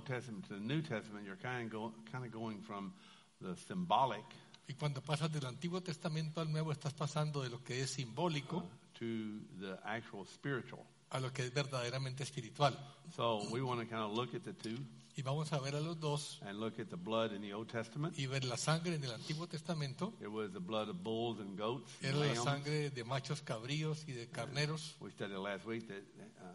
Old Testament to the New Testament, you're kind of going from the symbolic Y cuando pasas del Antiguo Testamento al Nuevo, estás pasando de lo que es simbólico to the actual spiritual. a lo que es verdaderamente espiritual. So we want to kind of look at the two Y vamos a ver a los dos and look at the blood in the Old Testament. y ver la sangre en el Antiguo Testamento. It was the blood of bulls and goats and Era la lambs. sangre de machos cabríos y de carneros, We studied last week that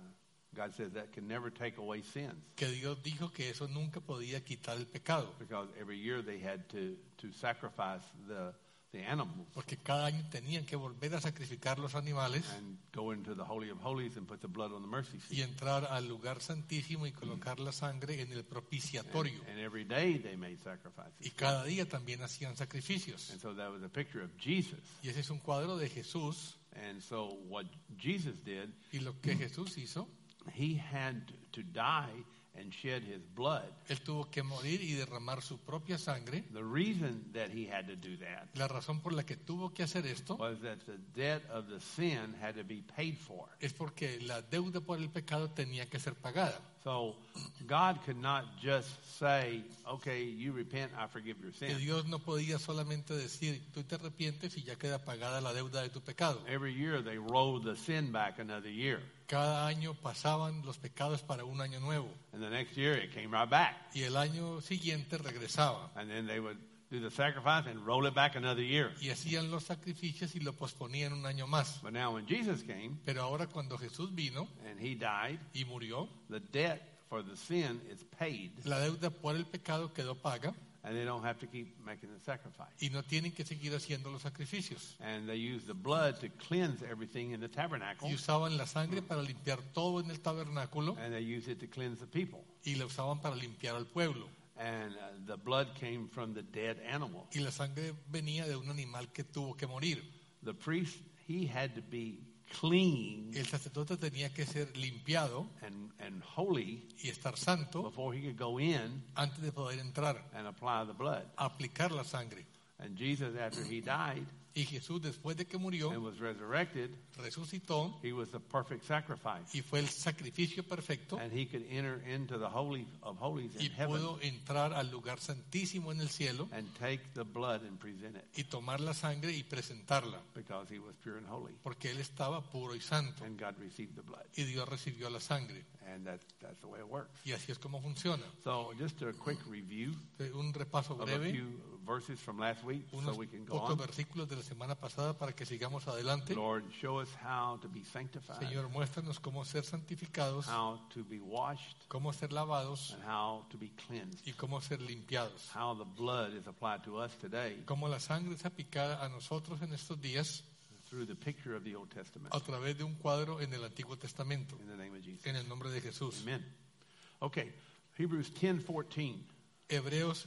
God says that can never take away sins que Dios dijo que eso nunca podía quitar el pecado, because every year they had to sacrifice the animals porque cada año tenían que volver a sacrificar los animales and go into the Holy of Holies and put the blood on the mercy y seat. entrar al lugar santísimo y colocar la sangre en el propiciatorio. And every day they made sacrifices. Y cada día también hacían sacrificios. And so that was a picture of Jesus. Y ese es un cuadro de Jesús. And so what Jesus did, Y lo que Jesús hizo, he had to die and shed his blood. él tuvo que morir y derramar su propia sangre. The reason that he had to do that La razón por la que tuvo que hacer esto was that the debt of the sin had to be paid for. es porque la deuda por el pecado tenía que ser pagada. So God could not just say, okay, you repent, I forgive your Que sin. Dios no podía solamente decir, tú te arrepientes y ya queda pagada la deuda de tu pecado. Every year they rolled the sin back another year. Cada año pasaban los pecados para un año nuevo. And the next year it came right back. Y el año siguiente regresaba. And then they would do the sacrifice and roll it back another year. Y hacían los sacrificios y lo posponían un año más. But now when Jesus came Pero ahora cuando Jesús vino and he died, y murió, the debt for the sin is paid, la deuda por el pecado quedó paga and they don't have to keep making the sacrifice. y no tienen que seguir haciendo los sacrificios. And they use the blood to cleanse everything in the tabernacle, Y usaban la sangre para limpiar todo en el tabernáculo and they use it to cleanse the people. y la usaban para limpiar al pueblo. And the blood came from the dead animal. Y la sangre venía de un animal que tuvo que morir. The priest, he had to be clean El sacerdote tenía que ser limpiado and holy y estar santo before he could go in antes de poder entrar and apply the blood. a aplicar la sangre. And Jesus, after he died Y Jesús, después de que murió, and was resurrected, resucitó he was the perfect sacrifice. y fue el sacrificio perfecto And he could enter into the Holy of Holies y in heaven pudo entrar al lugar santísimo en el cielo and take the blood and present it y tomar la sangre y presentarla, because he was pure and holy. porque él estaba puro y santo And God received the blood. y Dios recibió la sangre. And that's the way it works. Y así es como funciona. So just a quick review Un repaso of a breve, few verses from last week so unos we can go pocos on. versículos de la semana pasada para que sigamos adelante. Lord, show us how to be sanctified, Señor, muéstranos cómo ser santificados, how to be washed, cómo ser lavados and how to be cleansed. y cómo ser limpiados. How the blood is applied to us today Cómo la sangre es aplicada a nosotros en estos días through the picture of the Old Testament. a través de un cuadro en el Antiguo Testamento. In the name of Jesus. En el nombre de Jesús. Amen. Okay, Hebrews 10:14. Hebreos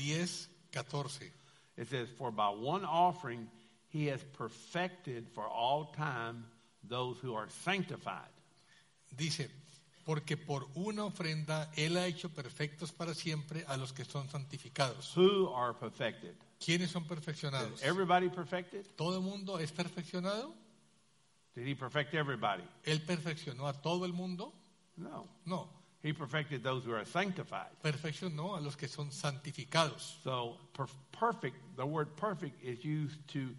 10:14. It says, "For by one offering he has perfected for all time those who are sanctified." Dice, porque por una ofrenda Él ha hecho perfectos para siempre a los que son santificados. Who are perfected? ¿Quiénes son Is perfeccionados? everybody perfected? ¿Todo el mundo es perfeccionado? Did he perfect everybody? ¿Él perfeccionó a todo el mundo? No. No, He perfected those who are sanctified. perfeccionó a los que son santificados. So perfect, the word perfect is used to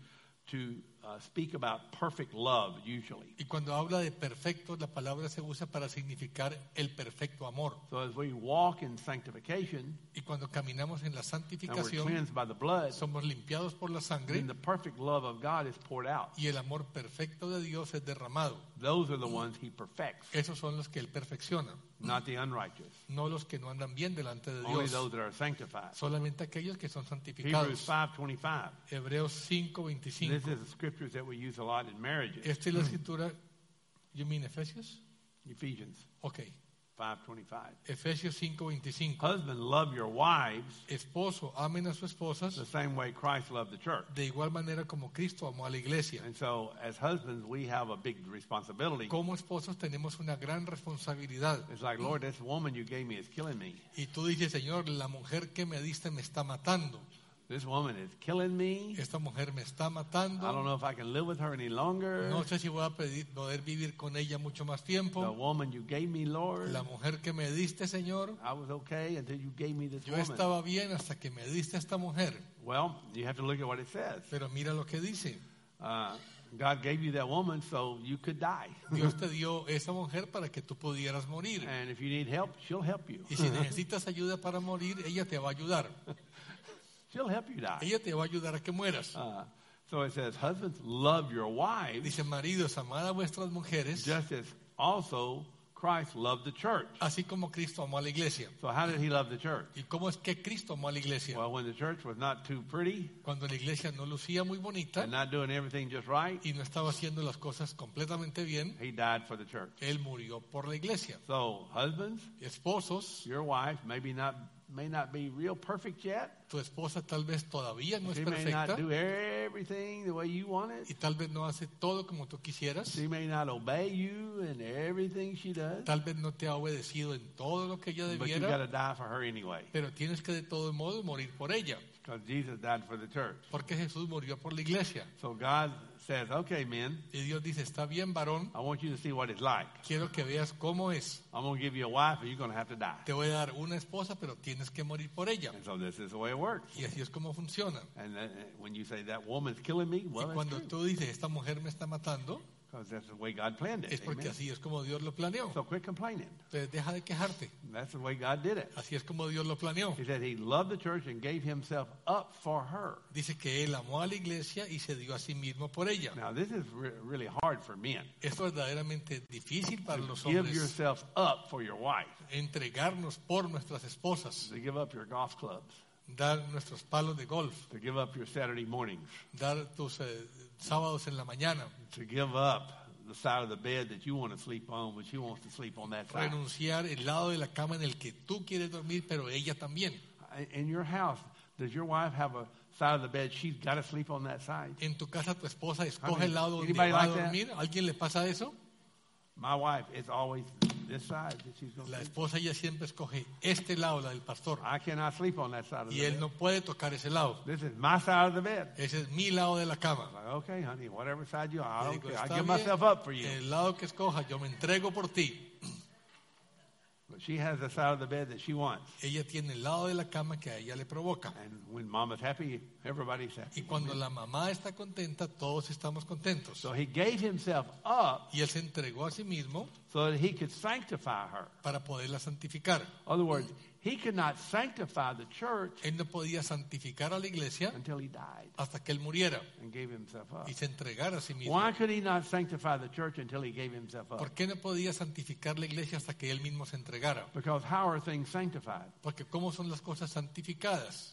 speak about perfect love usually. Y cuando habla de perfecto, la palabra se usa para significar el perfecto amor. So as we walk in sanctification Y cuando caminamos en la and we're santificación, cleansed by the blood, somos limpiados por la sangre then the perfect love of God is poured out. y el amor perfecto de Dios es derramado. Those are the ones he perfects, Esos son los que Él perfecciona, not the unrighteous. no los que no andan bien delante de Only Dios, those that are sanctified. solamente aquellos que son Hebrews santificados. 5:25. Hebreos This 5:25. is the scriptures that we use a lot in marriages. Esta es la escritura, you mean Efesios? Ephesians Ok, 5:25. Efesios 5:25. Husbands, love your wives Esposo, amen a sus esposas the same way Christ loved the church. de igual manera como Cristo amó a la iglesia. And so, as husbands, we have a big responsibility. Como esposos tenemos una gran responsabilidad. It's like, Lord, this woman you gave me is killing me. Y tú dices, Señor, la mujer que me diste me está matando. This woman is killing me. esta mujer me está I don't matando, know if I can live with her any longer. no sé si voy a poder vivir con ella mucho más The tiempo. woman you gave me, Lord, La mujer que me diste, Señor, I was okay until you gave me this yo woman. estaba bien hasta que me diste a esta mujer. Well, you have to look at what it says. Pero mira lo que dice. God gave you that woman so you could die. Dios te dio esa mujer para que tú pudieras morir. And if you need help, she'll help you. Y si necesitas ayuda para morir, ella te va a ayudar. She'll help you die. Ella te va a ayudar a que mueras. So it says, husbands, love your wives, Dice, maridos, amad a vuestras mujeres, just as also Christ loved the church. así como Cristo amó a la iglesia. So how did he love the church? ¿Y cómo es que Cristo amó a la iglesia? Well, when the church was not too pretty Cuando la iglesia no lucía muy bonita and not doing everything just right, y no estaba haciendo las cosas completamente bien, he died for the church. Él murió por la iglesia. So husbands, Esposos, your wife may not be real perfect yet. tu esposa tal vez todavía no es She may perfecta not do everything the way you want it. y tal vez no hace todo como tú quisieras. She may not obey you in everything she does. Tal vez no te ha obedecido en todo lo que ella But you got debiera, to die for her anyway. pero tienes que de todo modo morir por ella, Because Jesus died for the church. porque Jesús murió por la iglesia. So God says, okay, men, Y Dios dice, está bien, varón, I want you to see what it's like. quiero que veas cómo es. I'm going to give you a wife and you're going to have to die. Te voy a dar una esposa, pero tienes que morir por ella. And so this is the way it works. Y así es como funciona. And when you say that woman's killing me, well, Y that's cuando true. tú dices, esta mujer me está matando, Because that's the way God planned it. es porque Amen. así es como Dios lo planeó. So quit complaining. Entonces deja de quejarte. That's the way God did it. Así es como Dios lo planeó. He said he loved the church and gave himself up for her. Dice que Él amó a la iglesia y se dio a sí mismo por ella. Now, this is really hard for men. Es verdaderamente difícil para los Give hombres yourself up for your wife. entregarnos por nuestras esposas, To give up your golf clubs. dar nuestros palos de golf, To give up your Saturday mornings. dar tus sábados en la mañana, To give up the side of the bed that you want to sleep on, but she wants to sleep on that side. renunciar el lado de la cama en el que tú quieres dormir, pero ella también. In your house, does your wife have a side of the bed she's got to sleep on that side? En tu casa tu esposa escoge el lado donde Anybody va a like that? dormir. ¿A alguien le pasa eso? My wife, it's always this side that she's going to La sleep. esposa ella siempre escoge este lado, la del pastor, I cannot sleep on that side of y the él bed. no puede tocar ese lado. This is my side of the bed. Ese es mi lado de la cama. Like, okay, honey, whatever side you are, I Le don't digo, care. I "Está give bien, myself up for you. el lado que escoja, yo me entrego por ti. But she has the side of the bed that she wants. Ella tiene el lado de la cama que a ella le provoca. And when mama's happy, everybody's happy. Y cuando la mamá está contenta, todos estamos contentos. So he gave himself up Y él se entregó a sí mismo so that he could sanctify her. para poderla santificar. In other words, he could not sanctify the church Él no podía santificar a la iglesia until he died hasta que él muriera and gave himself up. y se entregara a sí mismo. Why could he not sanctify the church until he gave himself up? ¿Por qué no podía santificar la iglesia hasta que él mismo se entregara? Because how are things sanctified? Porque ¿cómo son las cosas santificadas?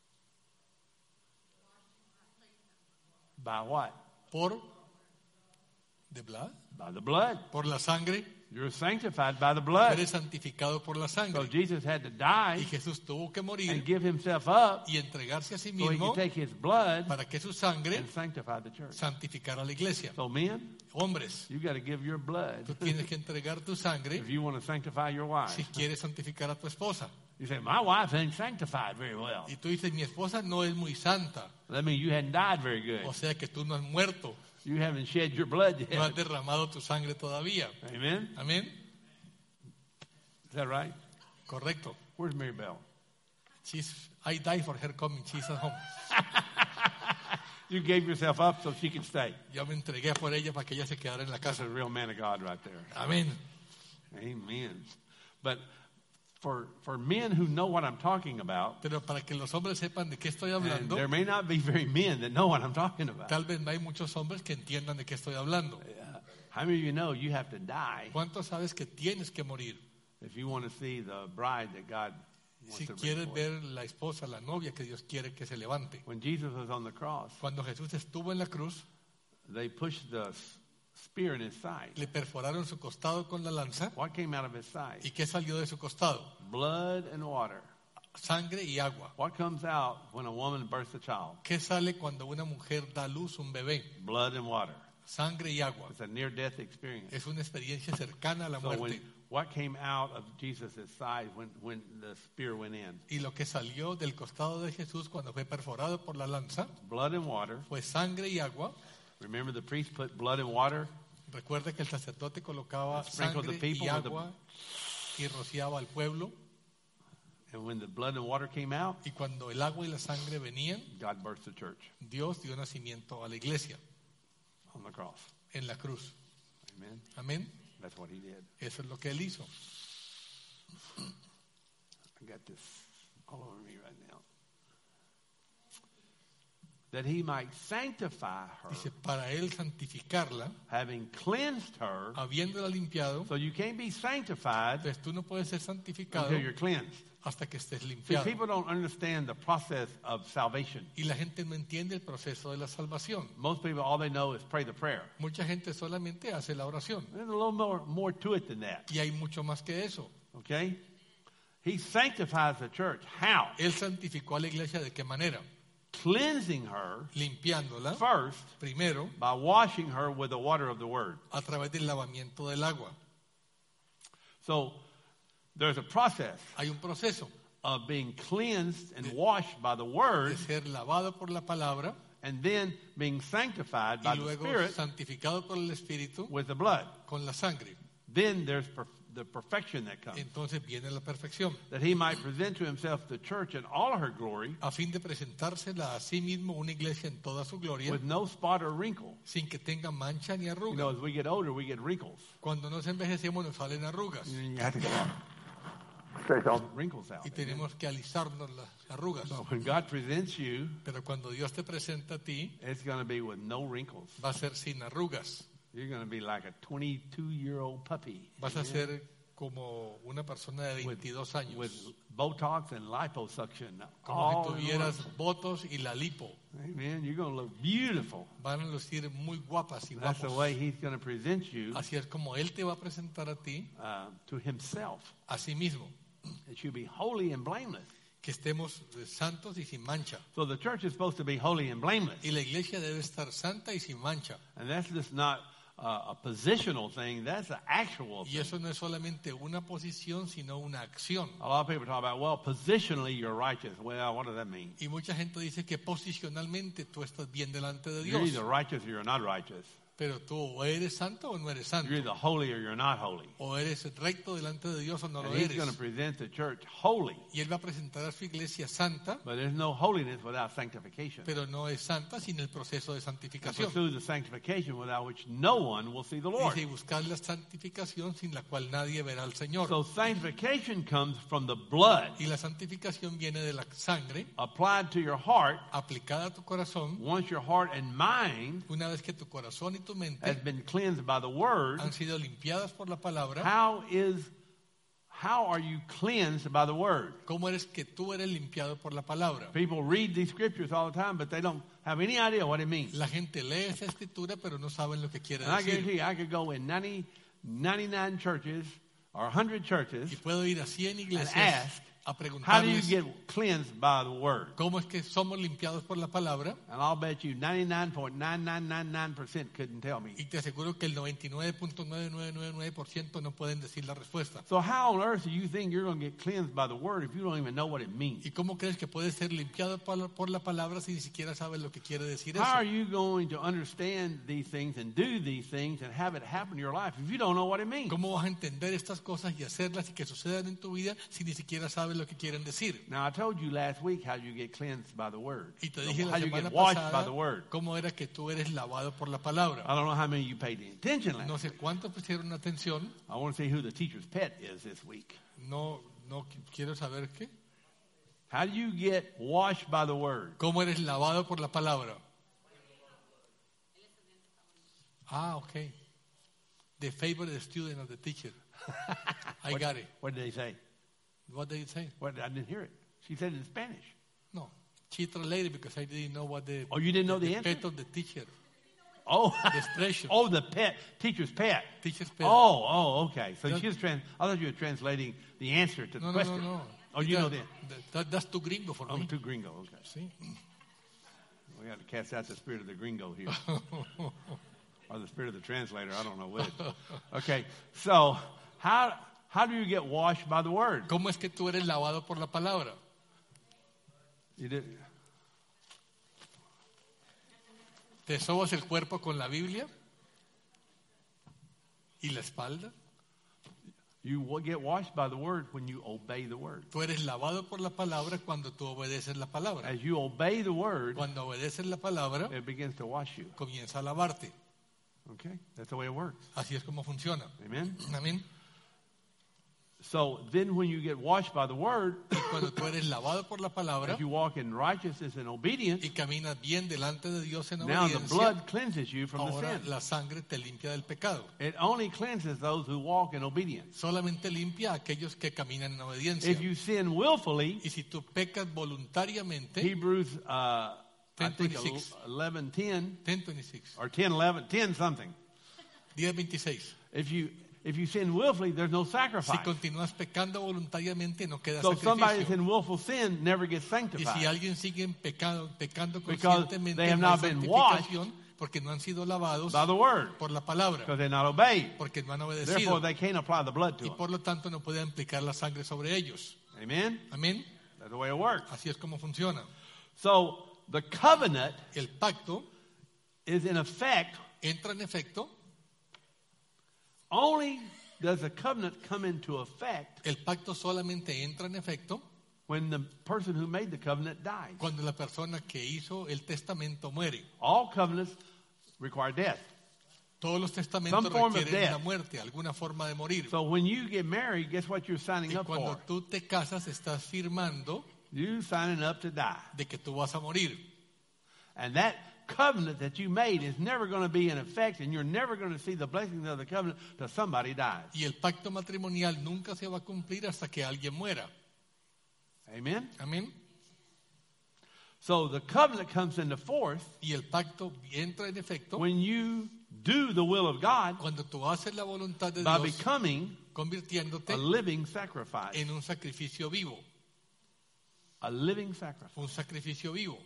By what? Por the blood, By the blood. por la sangre. You're sanctified by the Tú blood. eres santificado por la So sangre. Jesus had to Y die Jesús tuvo que and morir give himself up y entregarse a sí so he mismo could take his blood para que su sangre and sanctify the church. santificara a la iglesia. So men, Hombres, you got to give your blood tú tienes que entregar tu sangre if you want to sanctify your si wife. quieres santificar a tu esposa. You say, my wife ain't sanctified very well. Y tú dices, mi esposa no es muy santa. That means you hadn't died very good. O sea que tú no has muerto, You haven't shed your blood no has yet. derramado tu sangre todavía. Amen? Amén. Is that right? Correcto. Where's Mary Bell? I die for her coming. She's at home. You gave yourself up so she could stay. Yo me entregué por ella para que ella se quedara en la That's casa. a real man of God right there. Amén. Amen. But for men who know what I'm talking about, Pero para que los hombres sepan de qué estoy and hablando, there may not be very men that know what I'm talking about. tal vez no hay muchos hombres que entiendan de qué estoy hablando. How many of you know you have to die ¿Cuántos sabes que tienes que morir? if you want to see the bride that God wants Si to bring quieres forth? ver la esposa, la novia que Dios quiere que se levante. When Jesus was on the cross, Cuando Jesús estuvo en la cruz, they pushed the spear in his side. le perforaron su costado con la lanza. What came out of his side? ¿Y qué salió de su costado? Blood and water. Sangre y agua. What comes out when a woman births a child? ¿Qué sale cuando una mujer da a luz un bebé? Blood and water. Sangre y agua. It's a near-death experience. Es una experiencia cercana a la So muerte. what came out of Jesus' side when the spear went in? Y lo que salió del costado de Jesús cuando fue perforado por la lanza Blood and water. fue sangre y agua. Remember the priest put blood and water? Recuerda que el sacerdote colocaba Sprinkle the sangre people y with the- agua y rociaba al pueblo. And when the blood and water came out, Y cuando el agua y la sangre venían, God birthed the church Dios dio nacimiento a la iglesia on the cross. en la cruz. Amen. Amén. That's what he did. Eso es lo que él hizo. I got this all over me right now. That he might sanctify her, Dice, para él santificarla, having cleansed her. habiéndola limpiado. So you can't be sanctified Entonces tú no puedes ser santificado until you're cleansed. hasta que estés See, limpiado. people don't understand the process of salvation. Y la gente no entiende el proceso de la salvación. Most people, all they know is pray the prayer. Mucha gente solamente hace la oración. There's a little more to it than that. Y hay mucho más que eso. Okay? He sanctifies the church. How? Él santificó a la iglesia ¿de qué manera? Cleansing her Limpiándola first primero by washing her with the water of the word. a través del lavamiento del agua. So there's a process Hay un proceso of being cleansed and washed by the de word ser lavado por la palabra and then being sanctified by y the luego Spirit santificado por el Espíritu with the blood. con la sangre. Then there's the perfection that comes. Entonces viene la perfección. That he might present to himself the church in all her glory A fin de presentársela a sí mismo una iglesia en toda su gloria, with no spot or wrinkle. sin que tenga mancha ni You arruga. know, as we get older, we get wrinkles. Cuando nos envejecemos nos salen arrugas You have to stretch all the wrinkles out. y tenemos que alisarnos las arrugas. So when God presents you, Pero cuando Dios te presenta a ti, it's going to be with no wrinkles. va a ser sin arrugas. You're going to be like a 22-year-old puppy. Vas a ser como una persona de 22 años. With Botox and liposuction. Como all si in tuvieras one. botos y la lipo. Amen. You're going to look beautiful. Van a lucir muy guapas y That's the guapos. way he's going to present you Así es como Él te va a presentar a ti, to himself. a sí mismo. That you be holy and blameless. Que estemos santos y sin mancha. So the church is supposed to be holy and blameless. Y la iglesia debe estar santa y sin mancha. And that's just not a positional thing. That's an actual Y thing. eso no es solamente una posición, sino una acción. A lot of people talk about, well, positionally you're righteous. Well, what does that mean? Y mucha gente dice que posicionalmente tú estás bien delante de You're Dios. either righteous or you're not righteous. Pero tú o eres santo o no eres santo. You're either holy or you're not holy. O eres recto delante de Dios o no lo And he's going to eres. present the church holy. Y Él va a presentar a su iglesia santa, But there's no holiness without sanctification. pero no es santa sin el proceso de And santificación. pursue the sanctification without which no one will see the Lord. Dice, y buscar la santificación sin la cual nadie verá al Señor. So sanctification comes from the blood Y la santificación viene de la sangre applied to your heart. aplicada a tu corazón. Once your heart and mind Una vez que tu corazón y tu has mente been cleansed by the word, han sido limpiadas por la palabra, how are you cleansed by the word? ¿cómo eres que tú eres limpiado por la palabra? People read these scriptures all the time, but they don't have any idea what it means. La gente lee esa escritura, pero no saben lo que quiere And I guarantee decir. you, I could go in 99 churches or 100 churches Y puedo ir a 100 and iglesias ask, a how do you preguntarles get cleansed by the word? cómo es que somos limpiados por la palabra, And I'll bet you 99.9999% couldn't tell me. y te aseguro que el 99.9999% no pueden decir la respuesta. So how on earth do you think you're going to get cleansed by the word if you don't even know what it means? ¿Y cómo crees que puedes ser limpiado por la palabra si ni siquiera sabes lo que quiere decir How eso? are you going to understand these things and do these things and have it happen in your life if you don't know what it means? ¿Cómo vas a entender estas cosas y hacerlas y que sucedan en tu vida si ni siquiera sabes lo que quieren decir? Now, I told you last week how you get cleansed by the word. Y te dije How la you semana get washed by pasada the word. cómo era que tú eres lavado por la palabra. I don't know how many of you paid attention last No week. sé cuántos pusieron atención. I want to see who the teacher's pet is this week. No quiero saber qué. How do you get washed by the word? ¿Cómo eres lavado por la palabra? Ah, okay. The favorite student of the teacher. I got it. What did they say? What did it say? I didn't hear it. She said it in Spanish. No. She translated because I didn't know what the Oh, you didn't know the answer? pet of the teacher. Oh, The expression. oh, the pet, teacher's pet. Teacher's pet. Oh, okay. So That- she was I thought you were translating the answer to the No. question. Oh, you know that. That's too gringo for Oh, me. too gringo. Okay. Sí. We got to cast out the spirit of the gringo here. Or the spirit of the translator. I don't know which. Okay. So how How do you get washed by the word? ¿Cómo es que tú eres lavado por la palabra? You did, ¿Te sobas el cuerpo con la Biblia? ¿Y la espalda? you get washed by the word when you obey the word. Tú eres lavado por la palabra cuando tú obedeces la palabra. As you obey the word, Cuando obedeces la palabra, it begins to wash you. comienza a lavarte. Okay? That's the way it works. Así es como funciona. Amen? Amén. So then when you get washed by the word, Y cuando tú eres lavado por la palabra as you walk in righteousness and obedience, y caminas bien delante de Dios en now the obediencia, blood cleanses you from the ahora sin. la sangre te limpia del pecado. It only cleanses those who walk in obedience. Solamente limpia a aquellos que caminan en obediencia. If you sin willfully, Y si tú pecas voluntariamente, Hebrews I think 10:26. 11:10 10:26, or 10:11, 10 something. 10:26. If you sin willfully, there's no Si sacrifice. continúas pecando voluntariamente, no queda So somebody that's sacrificio. in willful sin never gets Y si sanctified. alguien sigue en pecando Because conscientemente, they have no hay not been santificación porque no han sido lavados by the word, por la palabra, because they're not obeyed. porque no han Therefore, obedecido. they can't apply the blood to Y them. por lo tanto no pueden aplicar la sangre sobre ellos. Amen? Amén. That's the way it works. Así es como funciona. So the covenant El pacto is in effect. entra en efecto. Only does the covenant come into effect El pacto solamente entra en efecto when the person who made the covenant dies. cuando la persona que hizo el testamento muere. All covenants require death. Todos los testamentos Some form of requieren death. una muerte, alguna forma de morir. So when you get married, guess what you're signing Y up cuando for? tú te casas, estás firmando You're signing up to die. de que tú vas a morir. And that covenant that you made is never going to be in effect, and you're never going to see the blessings of the covenant till somebody dies. Y el pacto matrimonial nunca se va a cumplir hasta que alguien muera. Amen? Amén. So the covenant comes into force Y el pacto entra en efecto when you do the will of God cuando tú haces la voluntad de by Dios, becoming convirtiéndote a living sacrifice. en un sacrificio vivo. A living sacrifice. Un sacrificio vivo.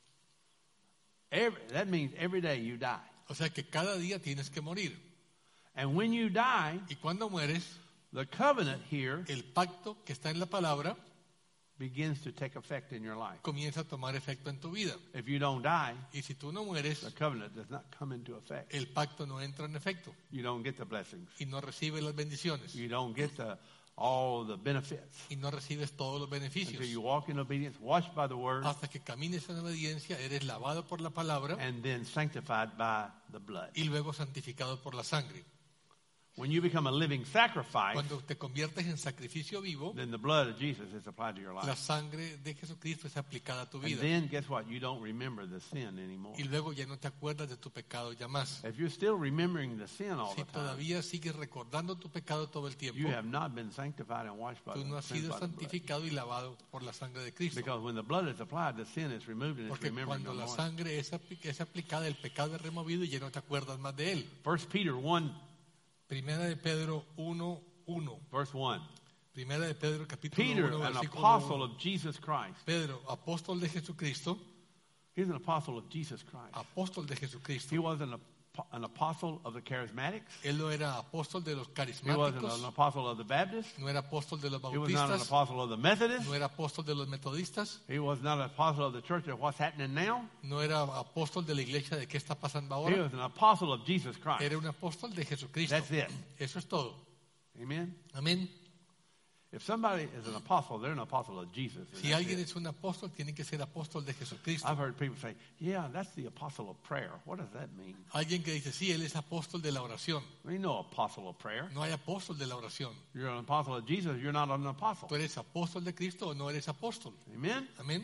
That means every day you die. O sea que cada día tienes que morir. And when you die, Y cuando mueres, the covenant here el pacto que está en la palabra begins to take effect in your life. comienza a tomar efecto en tu vida. If you don't die, Y si tú no mueres, the covenant does not come into effect. el pacto no entra en efecto You don't get the blessings. y no recibes las bendiciones You don't get all the benefits y no recibes todos los beneficios. until you walk in obedience, washed by the word, Hasta que camines en obediencia, eres lavado por la palabra and then sanctified by the blood. y luego santificado por la sangre. When you become a living sacrifice, Cuando te conviertes en sacrificio vivo, then the blood of Jesus is applied to your la life. sangre de Jesucristo es aplicada a tu And vida. then, guess what? You don't remember the sin anymore. Y luego ya no te acuerdas de tu pecado ya más. If you're still remembering the sin all Si the time, todavía sigues recordando tu pecado todo el tiempo, you have not been sanctified and washed by tú no the, has sin sido by the blood. santificado y lavado por la sangre de Cristo. Because when the blood is applied, the sin is removed and it's Porque remembered cuando no la more. sangre es aplicada, el pecado es removido y ya no te acuerdas más de él. 1 Peter 1, Primera de Pedro 1:1. verse 1. Primera de Pedro capítulo Peter, 1, an versículo apostle 1. of Jesus Christ. Pedro, apóstol de Jesucristo, He's an apostle of Jesus Christ. apóstol de Jesucristo. He was an apostle of the charismatics. Él no era apóstol de los He wasn't an carismáticos, apostle of the Baptists. no era apóstol de los He was not an bautistas, apostle of the Methodists. no era apóstol de los metodistas, He was not an apostle of the church of what's happening now. no era apóstol de la iglesia de qué está pasando He ahora. was an apostle of Jesus Christ. Era un apóstol de Jesucristo. That's it. Eso es todo. Amen. Amén. If somebody is an apostle, they're an apostle of Jesus. and Si that's alguien it. es un apóstol, tiene que ser apóstol de Jesucristo. I've heard people say, yeah, that's the apostle of prayer. What does that mean? Alguien que dice, sí, él es apóstol de la oración. There ain't no apostle of prayer. No hay apóstol de la oración. You're an apostle of Jesus, you're not an apostle. ¿Tú eres apóstol de Cristo o no eres apóstol? Amen. Amén.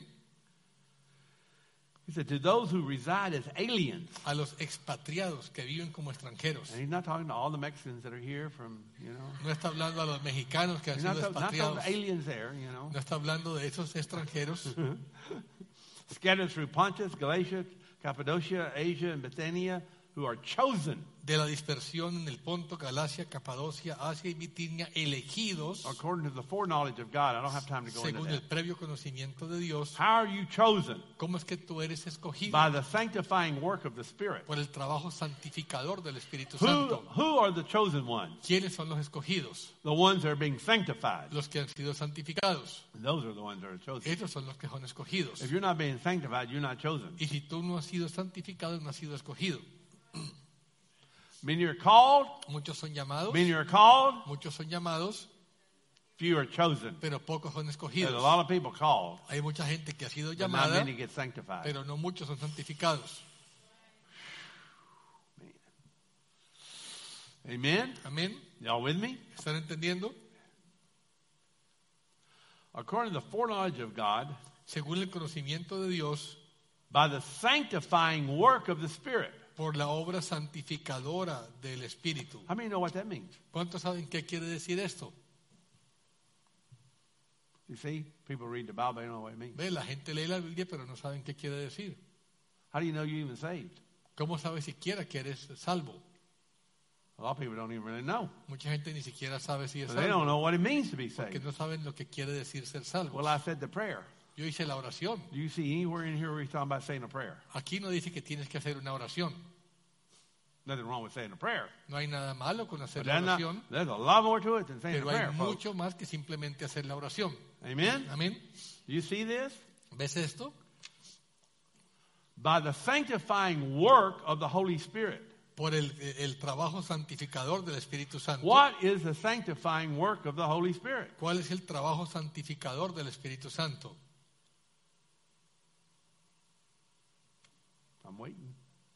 He said, to those who reside as aliens. A los expatriados que viven como extranjeros. And he's not talking to all the Mexicans that are here from, No está hablando a los mexicanos que han he's sido not talking expatriados. to aliens there, No está hablando de esos extranjeros Scattered through Pontus, Galatia, Cappadocia, Asia, and Bithynia, who are chosen de la dispersión en el Ponto, Galacia, Capadocia, Asia y Bitinia, elegidos according to the foreknowledge of God. I don't have time to go into según el that. previo conocimiento de Dios. How are you chosen? ¿Cómo es que tú eres escogido? By the sanctifying work of the Spirit. Por el trabajo santificador del Espíritu Who Santo. are the chosen ones? ¿Quiénes son los escogidos? The ones that are being sanctified. Los que han sido santificados. Those are the ones that are chosen. Ellos son los que son escogidos. If you're not being sanctified, you're not chosen. Y si tú no has sido santificado, no has sido escogido. Many are called, Muchos son llamados, many are called, muchos son llamados, few are chosen. pero pocos son There's escogidos. a lot of people called, Hay mucha gente que ha sido but not llamada, many get sanctified. pero no muchos son santificados. Amen? Amén. Y'all with me? ¿Están entendiendo? According to the foreknowledge of God, Según el conocimiento de Dios, by the sanctifying work of the Spirit. por la obra santificadora del Espíritu. How many know what that means? ¿Cuántos saben qué quiere decir esto? You see, people read the Bible, they don't know what it means. Ve, la gente lee la Biblia, pero no saben qué quiere decir. How do you know you're even saved? ¿Cómo sabes siquiera que eres salvo? A lot of people don't even really know. Mucha gente ni siquiera sabe si es They don't salvo, know what it means to be porque saved. no saben lo que quiere decir ser salvo. Well, I said the prayer. Yo hice la oración. Do you see anywhere in here where he's talking about saying a prayer? Aquí no dice que tienes que hacer una oración. Nothing wrong with saying a prayer. No hay nada malo con hacer But la oración, there's a lot more to it than saying a pero hay prayer, folks. mucho más que simplemente hacer la oración. Amen? Amén. Do you see this? ¿Ves esto? By the sanctifying work of the Holy Spirit. Por el trabajo santificador del Espíritu Santo. What is the sanctifying work of the Holy Spirit? ¿Cuál es el trabajo santificador del Espíritu Santo? I'm waiting.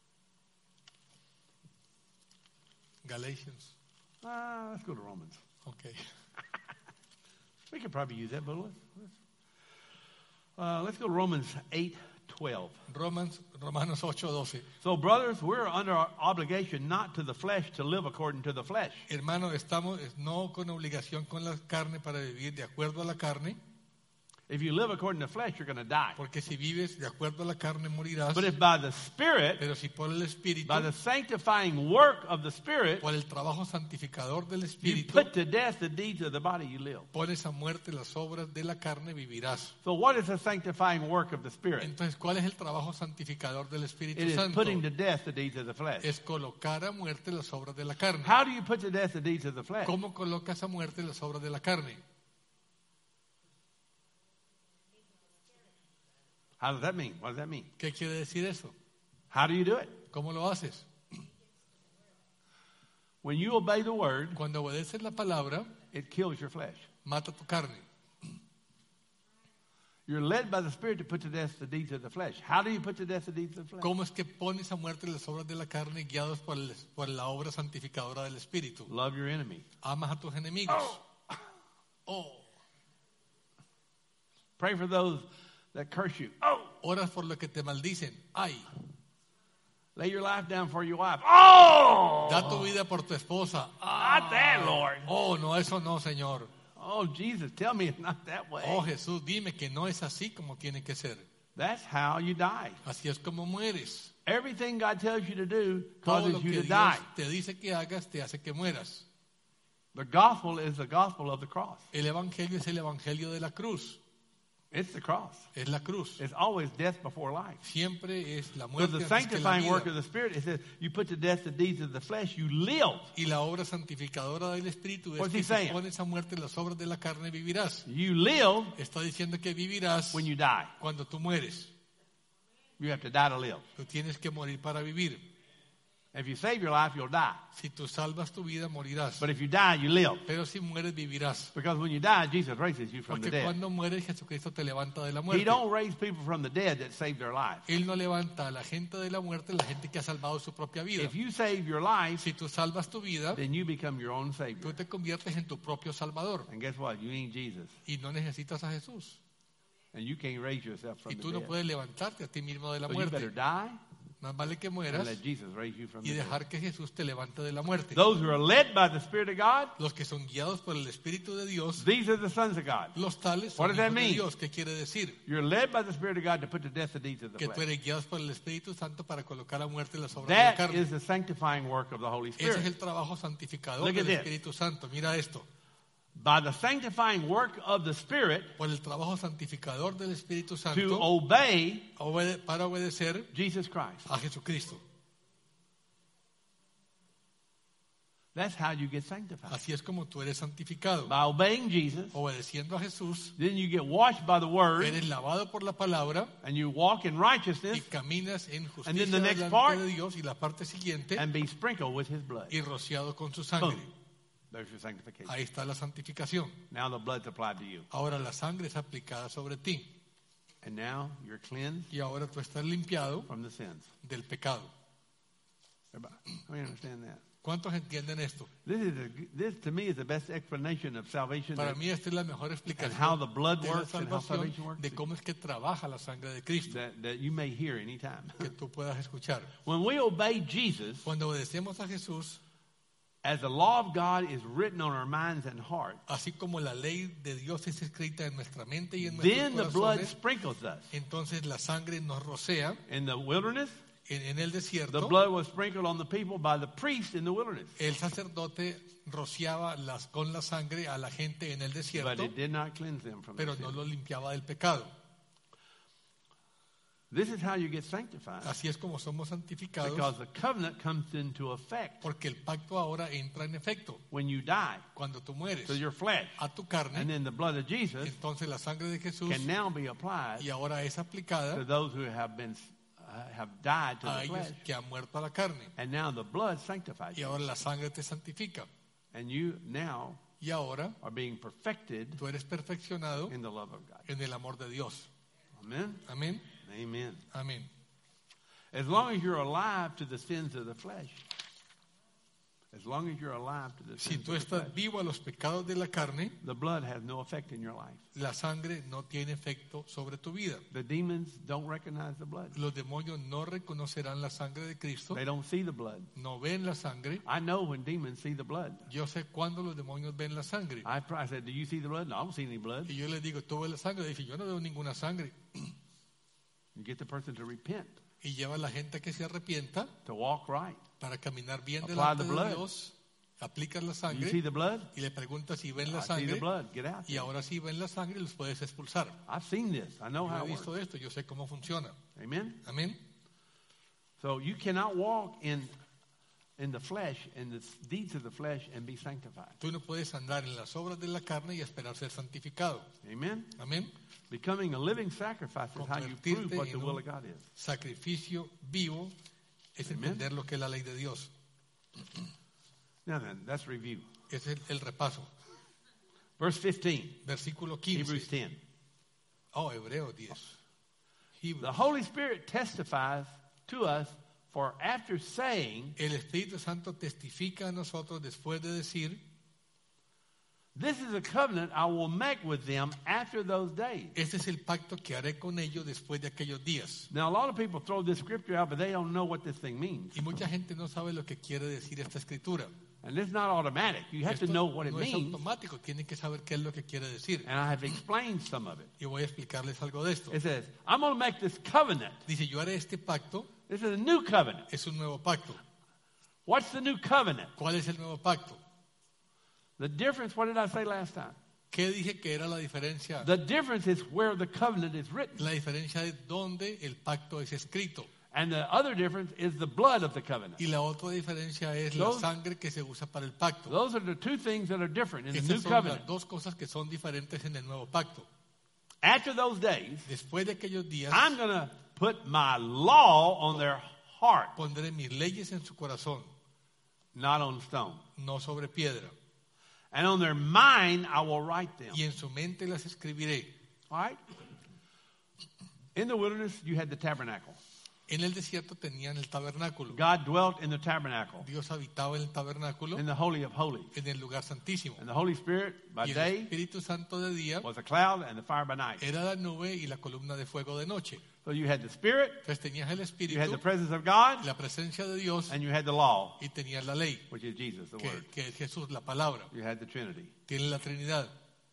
Galatians. Let's go to Romans. Okay. We could probably use that, but let's go to Romans 8:12. Romanos 8:12. So, brothers, we're under obligation not to the flesh to live according to the flesh. Hermano, estamos no con obligación con la carne para vivir de acuerdo a la carne, If you live according to the flesh, you're going to die. porque si vives de acuerdo a la carne morirás. But if by the Spirit, Pero si por el Espíritu, by the sanctifying work of the Spirit, por el trabajo santificador del you Espíritu, put to death the deeds of the body, you live. pones a muerte las obras de la carne, vivirás. So, what is the sanctifying work of the Spirit? Entonces, ¿cuál es el trabajo santificador del Espíritu It is Santo? putting to death the deeds of the flesh. Es colocar a muerte las obras de la carne. How do you put to death the deeds of the flesh? ¿Cómo colocas a muerte las obras de la carne? How does that mean? What does that mean? ¿Qué quiere decir eso? How do you do it? ¿Cómo lo haces? When you obey the word, Cuando obedeces la palabra, it kills your flesh. mata tu carne. You're led by the Spirit to put to death the deeds of the flesh. How do you put to death the deeds of the flesh? ¿Cómo es que pones a muerte las obras de la carne guiados por la obra santificadora del Espíritu? Love your enemy. Amas a tus enemigos. Oh. Pray for those that curse you. Oras por lo que te maldicen. Ay. Lay your life down for your wife. Oh! Da tu vida por tu esposa. Not that, Lord. Oh, no, eso no, Señor. Oh, Jesus, tell me it's not that way. Oh, Jesús, dime que no es así como tiene que ser. That's how you die. Así es como mueres. Everything God tells you to do Todo causes lo you que to Dios die. te dice que hagas te hace que mueras. The gospel is the gospel of the cross. El evangelio es el evangelio de la cruz. It's the cross. Es la cruz. It's always death before life. Siempre es la So muerte the antes que la sanctifying work vida. of the Spirit, it says you put to death the deeds of the flesh, you live. Y la obra santificadora del Espíritu es What's que he saying? si pones a muerte las obras de la carne vivirás. You live Está diciendo que vivirás when you die. cuando tú mueres. You have to die to live. Tú tienes que morir para vivir. If you save your life, you'll die. Si tú salvas tu vida, morirás. But if you die, you live. Pero si mueres, vivirás. Because when you die, Jesus raises you from the Porque dead. cuando mueres, Jesucristo te levanta de la He muerte. don't raise people from the dead that save their life. Él no levanta a la gente de la muerte, la gente que ha salvado su propia vida. If you save your life, Si tú salvas tu vida, then you become your own Savior. tú te conviertes en tu propio Salvador. And guess what? You ain't Jesus. Y no necesitas a Jesús. And you can't raise yourself from Y the tú no dead. puedes levantarte a ti mismo de la So you better muerte. die Más vale que and mueras let Jesus raise you from y the dead. dejar que Jesús te levante de la muerte. Those who are led by the Spirit of God, Los que son guiados por el Espíritu de Dios, these are the sons of God. los tales What son does that hijos de mean? Dios. ¿Qué quiere decir? You're led by the Spirit of God to put to death the deeds of the Que tú flesh. eres guiados por el Espíritu Santo para colocar a muerte las obras de la That carne. is the sanctifying work of the Holy Ese es Spirit. el trabajo santificador Look at del this. Espíritu Santo. Mira esto. By the sanctifying work of the Spirit Por el trabajo santificador del Espíritu to Santo obey para obedecer Jesus Christ. a Jesucristo. That's how you get sanctified. Así es como tú eres santificado. By obeying Jesus, Obedeciendo a Jesús, then you get washed by the Word, eres lavado por la palabra and you walk in righteousness y caminas en And then justicia the next delante part, de Dios. Y la parte siguiente, and be sprinkled with His blood. y rociado con su sangre. Boom. There's your sanctification. Ahí está la santificación. Now the blood's applied to you. Ahora la sangre es aplicada sobre ti. And now you're cleansed Y ahora tú estás limpiado from the sins. del pecado. Everybody, we understand that. ¿Cuántos entienden esto? This to me is the best explanation of salvation Para mí esta es la mejor explicación how the blood de la works and how salvación, salvation works. de cómo es que trabaja la sangre de Cristo, that you may hear anytime. que tú puedas escuchar. When we obey Jesus, Cuando obedecemos a Jesús, as the law of God is written on our minds and hearts, así como la ley de Dios es escrita en nuestra mente y en nuestros then the blood corazones, sprinkles us. entonces la sangre nos rocea In the wilderness, en el the desierto. blood was sprinkled on the people by the priest in the wilderness. El sacerdote rociaba con la sangre a la gente en el But desierto, it did not cleanse them from pero the no sin. lo limpiaba del pecado. This is how you get sanctified. Así es como somos santificados, Because the covenant comes into effect porque el pacto ahora entra en efecto when you die cuando tú mueres to your flesh. a tu carne. And then the blood of Jesus Entonces la sangre de Jesús can now be applied y ahora es to aplicada those who have died to a the ellos flesh. que han muerto a la carne. And now the blood sanctifies Y you. ahora la sangre te santifica. And you now Y ahora are being perfected tú eres perfeccionado in the love of God. en el amor de Dios. Amen? Amén. Amen. Amén. As long as you're alive to the sins of the flesh, as long as you're alive to the Si sins tú of the estás flesh, vivo a los pecados de la carne, the blood has no effect in your life. la sangre no tiene efecto sobre tu vida. The demons don't recognize the blood. Los demonios no reconocerán la sangre de Cristo, They don't see the blood. no ven la sangre. I know when demons see the blood. Yo sé cuándo los demonios ven la sangre. I said, do you see the blood? No, I don't see any blood. Y yo les digo, ¿tú ves la sangre? Dice, yo no veo ninguna sangre. You get the person to repent, Y lleva a la gente que se arrepienta to walk right. para caminar bien Apply delante the de blood. Dios. Aplicas la You see sangre the blood? y le preguntas si ven la I see the sangre. blood. Get out. Y ahora sí ven la sangre y los puedes expulsar. I've seen this. I know Yo how he it visto works. esto, yo sé cómo funciona. Amen? Amén. So you cannot walk in the flesh, in the deeds of the flesh, and be sanctified. Tú no puedes andar en las obras de la carne y esperar ser santificado. Amen? Amén. Becoming a living sacrifice is how you prove what the will of God is. Sacrificio vivo es Amén. entender lo que es la ley de Dios. Now then, let's review. Ese es el repaso. Verse 15, Versículo Hebrews 15. 10. Oh, Hebreo 10. The Hebreos. Holy Spirit testifies to us, for after saying, El Espíritu Santo testifica a nosotros después de decir, this is a covenant I will make with them after those days. este es el pacto que haré con ellos después de aquellos días. Now, a lot of people throw this scripture out, but they don't know what this thing means. Y mucha gente no sabe lo que quiere decir esta escritura. And it's not automatic. You have to Esto know what it no es means. automático, tienen que saber qué es lo que quiere decir. And I have explained some of it. Y voy a explicarles algo de esto. It says, I'm going to make this covenant. Dice, yo haré este pacto, This is a new covenant. es un nuevo pacto. What's the new covenant? ¿Cuál es el nuevo pacto? The difference, what did I say last time? ¿Qué dije que era la diferencia? The difference is where the covenant is written. La diferencia es dónde el pacto es escrito. And the other difference is the blood of the covenant. Y la otra diferencia es la Those- sangre que se usa para el pacto. Those are the two things that are different in the new Estas son covenant. las dos cosas que son diferentes en el nuevo pacto. After those days, Después de aquellos días, I'm going to put my law on their heart, pondré mis leyes en su corazón, not on stone. no sobre piedra. And on their mind, I will write them. Y en su mente las escribiré. All right? In the wilderness, you had the tabernacle. En el desierto tenían el tabernáculo. God dwelt in the tabernacle, Dios habitaba en el tabernáculo, in the Holy of Holies. en el lugar santísimo. And the Holy Spirit by Y el day Espíritu Santo de día was a cloud and the fire by night. era la nube y la columna de fuego de noche. So you had the Spirit, Entonces tenías el you had Espíritu, the presence of God, la presencia de Dios and you had the law, y tenías la ley, which is Jesus, the Word. que es Jesús, la palabra. You had the Trinity. Tiene la Trinidad.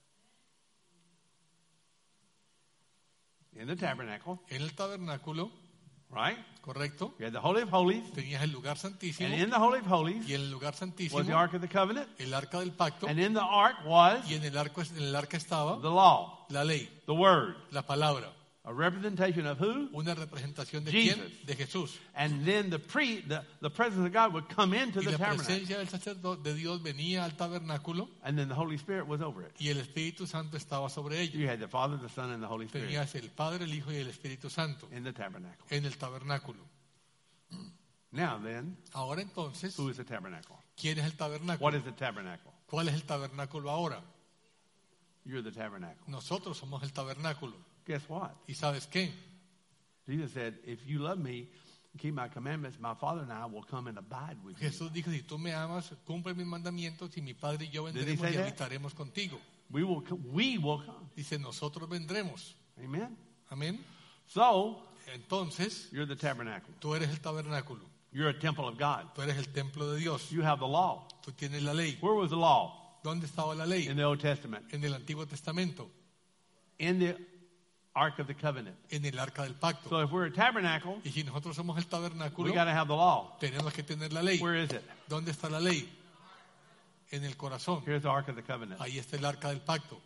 In the tabernacle, En el tabernáculo, right? ¿correcto? You had the Holy of Holies, Tenías el lugar santísimo, and in the Holy of Holies y en el lugar was the santísimo Ark of the Covenant, el arca del pacto, and in the Ark was y en el arca estaba the law, la ley, the Word, la palabra. a representation of who? Una representación de Jesus. quién? De Jesús. And then the presence of God would come into Y the la tabernacle, presencia del sacerdote de Dios venía al tabernáculo and then the Holy Spirit was over it. y el Espíritu Santo estaba sobre ellos. You had the Father, the Son, and the Holy Spirit Tenías el Padre, el Hijo y el Espíritu Santo in the tabernacle. en el tabernáculo. Now then, Ahora entonces, who is the tabernacle? ¿quién es el What tabernáculo? is the tabernacle? ¿Cuál es el tabernáculo ahora? You're the tabernacle. Nosotros somos el tabernáculo. Guess what? ¿Y sabes qué? Jesus said, if you love me, keep my commandments, my Father and I will come and abide with you. Jesús dijo, si tú me amas, cumple mis mandamientos y mi Padre y yo Did he vendremos say y that? habitaremos contigo. We will come. Dice, nosotros vendremos. Amen? Amén. So, Entonces, you're the tabernacle. tú eres el tabernáculo. You're a temple of God. Tú eres el templo de Dios. You have the law. Tú tienes la ley. Where was the law? ¿Dónde estaba la ley? In the Old Testament. En el Antiguo Testamento, In the Ark of the Covenant. en el arca del pacto. So if we're a tabernacle, Y si nosotros somos el we tabernáculo, got to have the law. tenemos que tener la ley. Where is it? ¿Dónde está la ley? En el corazón. Here's the Ark of the Covenant. Ahí está el arca del pacto.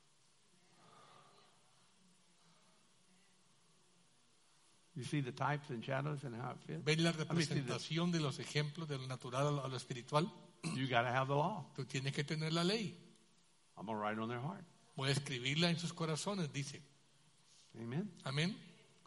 You see the types and shadows and how it fits? ¿Ven la me see this. representación de los ejemplos de lo natural a lo espiritual? You got to have the law. Tú tienes que tener la ley. I'm going to write it on their heart. Voy a escribirla en sus corazones, dice. Amen? Amén.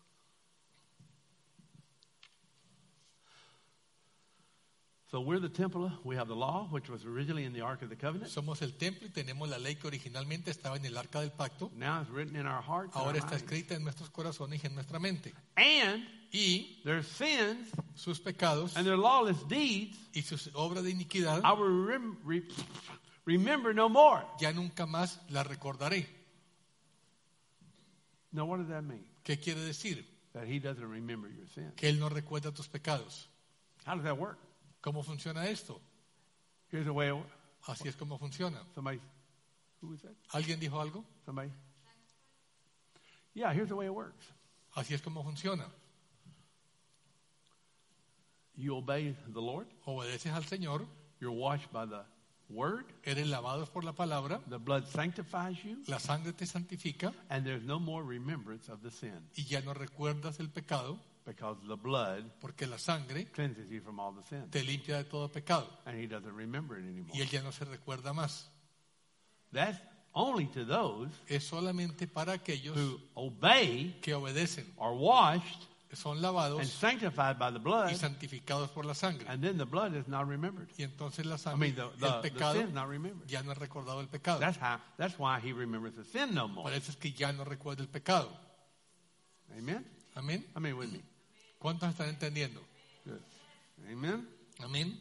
So we're the temple. We have the law, which was originally in the Ark of the Covenant. Somos el templo y tenemos la ley que originalmente estaba en el arca del pacto. Now it's written in our hearts. and Ahora our está minds. escrita en nuestros corazones y en nuestra mente. And Y their sins sus pecados and their lawless deeds, y sus obras de iniquidad I will remember no more. ya nunca más las recordaré. Now, what does that mean? ¿Qué quiere decir? That he doesn't remember your sins. Que Él no recuerda tus pecados. How does that work? ¿Cómo funciona esto? Here's the way it works. Así es como funciona. Somebody, who was that? ¿Alguien dijo algo? Somebody? Yeah, here's the way it works. Así es como funciona. You obey the Lord. Obedeces al Señor, You're washed by the Word. eres lavados por la palabra, The blood sanctifies you. la sangre te santifica And there's no more remembrance of the sin. y ya no recuerdas el pecado Because the blood porque la sangre cleanses you from all the sin. te limpia de todo pecado And he doesn't remember it anymore. y Él ya no se recuerda más. That's only to those Es solamente para aquellos who obey, que obedecen, are washed, son and lavados sanctified by the y blood. santificados por la sangre. And then the blood is not remembered. Y entonces la I sangre, mean, el the pecado, sin is not remembered. ya no es recordado el pecado. That's why he remembers the sin no more. Por eso es que ya no recuerda el pecado. Amen? Amén. I mean, with me. ¿Cuántos están entendiendo? Good. Amen? Amén.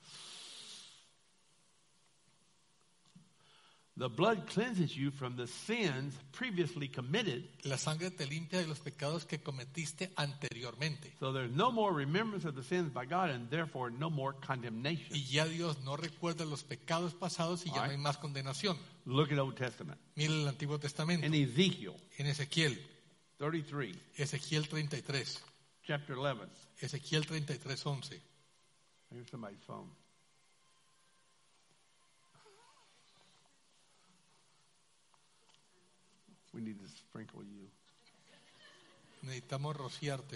The blood cleanses you from the sins previously committed, La sangre te limpia de los pecados que cometiste anteriormente. so there's no more remembrance of the sins by God, and therefore no more condemnation. Y ya Dios no recuerda los pecados pasados y ya no hay más condenación. Look at Old Testament. Mira el Antiguo Testamento. In Ezekiel En Ezequiel, 33, Ezequiel 33. chapter 11. Ezequiel 33, 11. Here's somebody's phone. We need to sprinkle you. Necesitamos rociarte.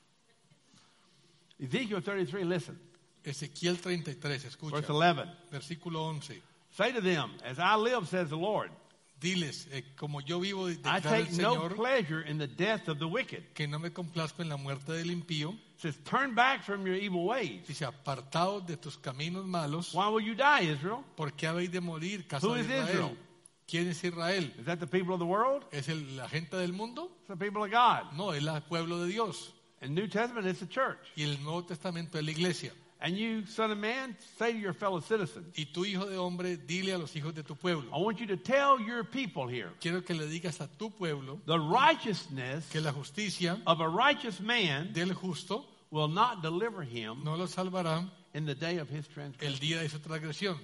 Ezekiel 33, listen. Ezequiel 33, escucha. Verse 11. Versículo 11. Say to them, as I live, says the Lord, Diles, como yo vivo, I declara el take no Señor, pleasure in the death of the wicked. que no me complazco en la muerte del impío. It says, turn back from your evil ways. Dice, apartaos de tus caminos malos, Why will you die, Israel? porque habéis de morir, casa Who de is Israel. Israel? ¿Quién es Israel? Is that the people of the world? ¿Es la gente del mundo? It's the people of God. No, es el pueblo de Dios. And New Testament is the church. y el Nuevo Testamento es la iglesia. And you, son of man, say to your fellow citizens, Y tú, hijo de hombre, dile a los hijos de tu pueblo. I want you to tell your people here, Quiero que le digas a tu pueblo the righteousness que la justicia of a righteous man del justo will not deliver him no lo salvará in the day of his transgression. el día de su transgresión.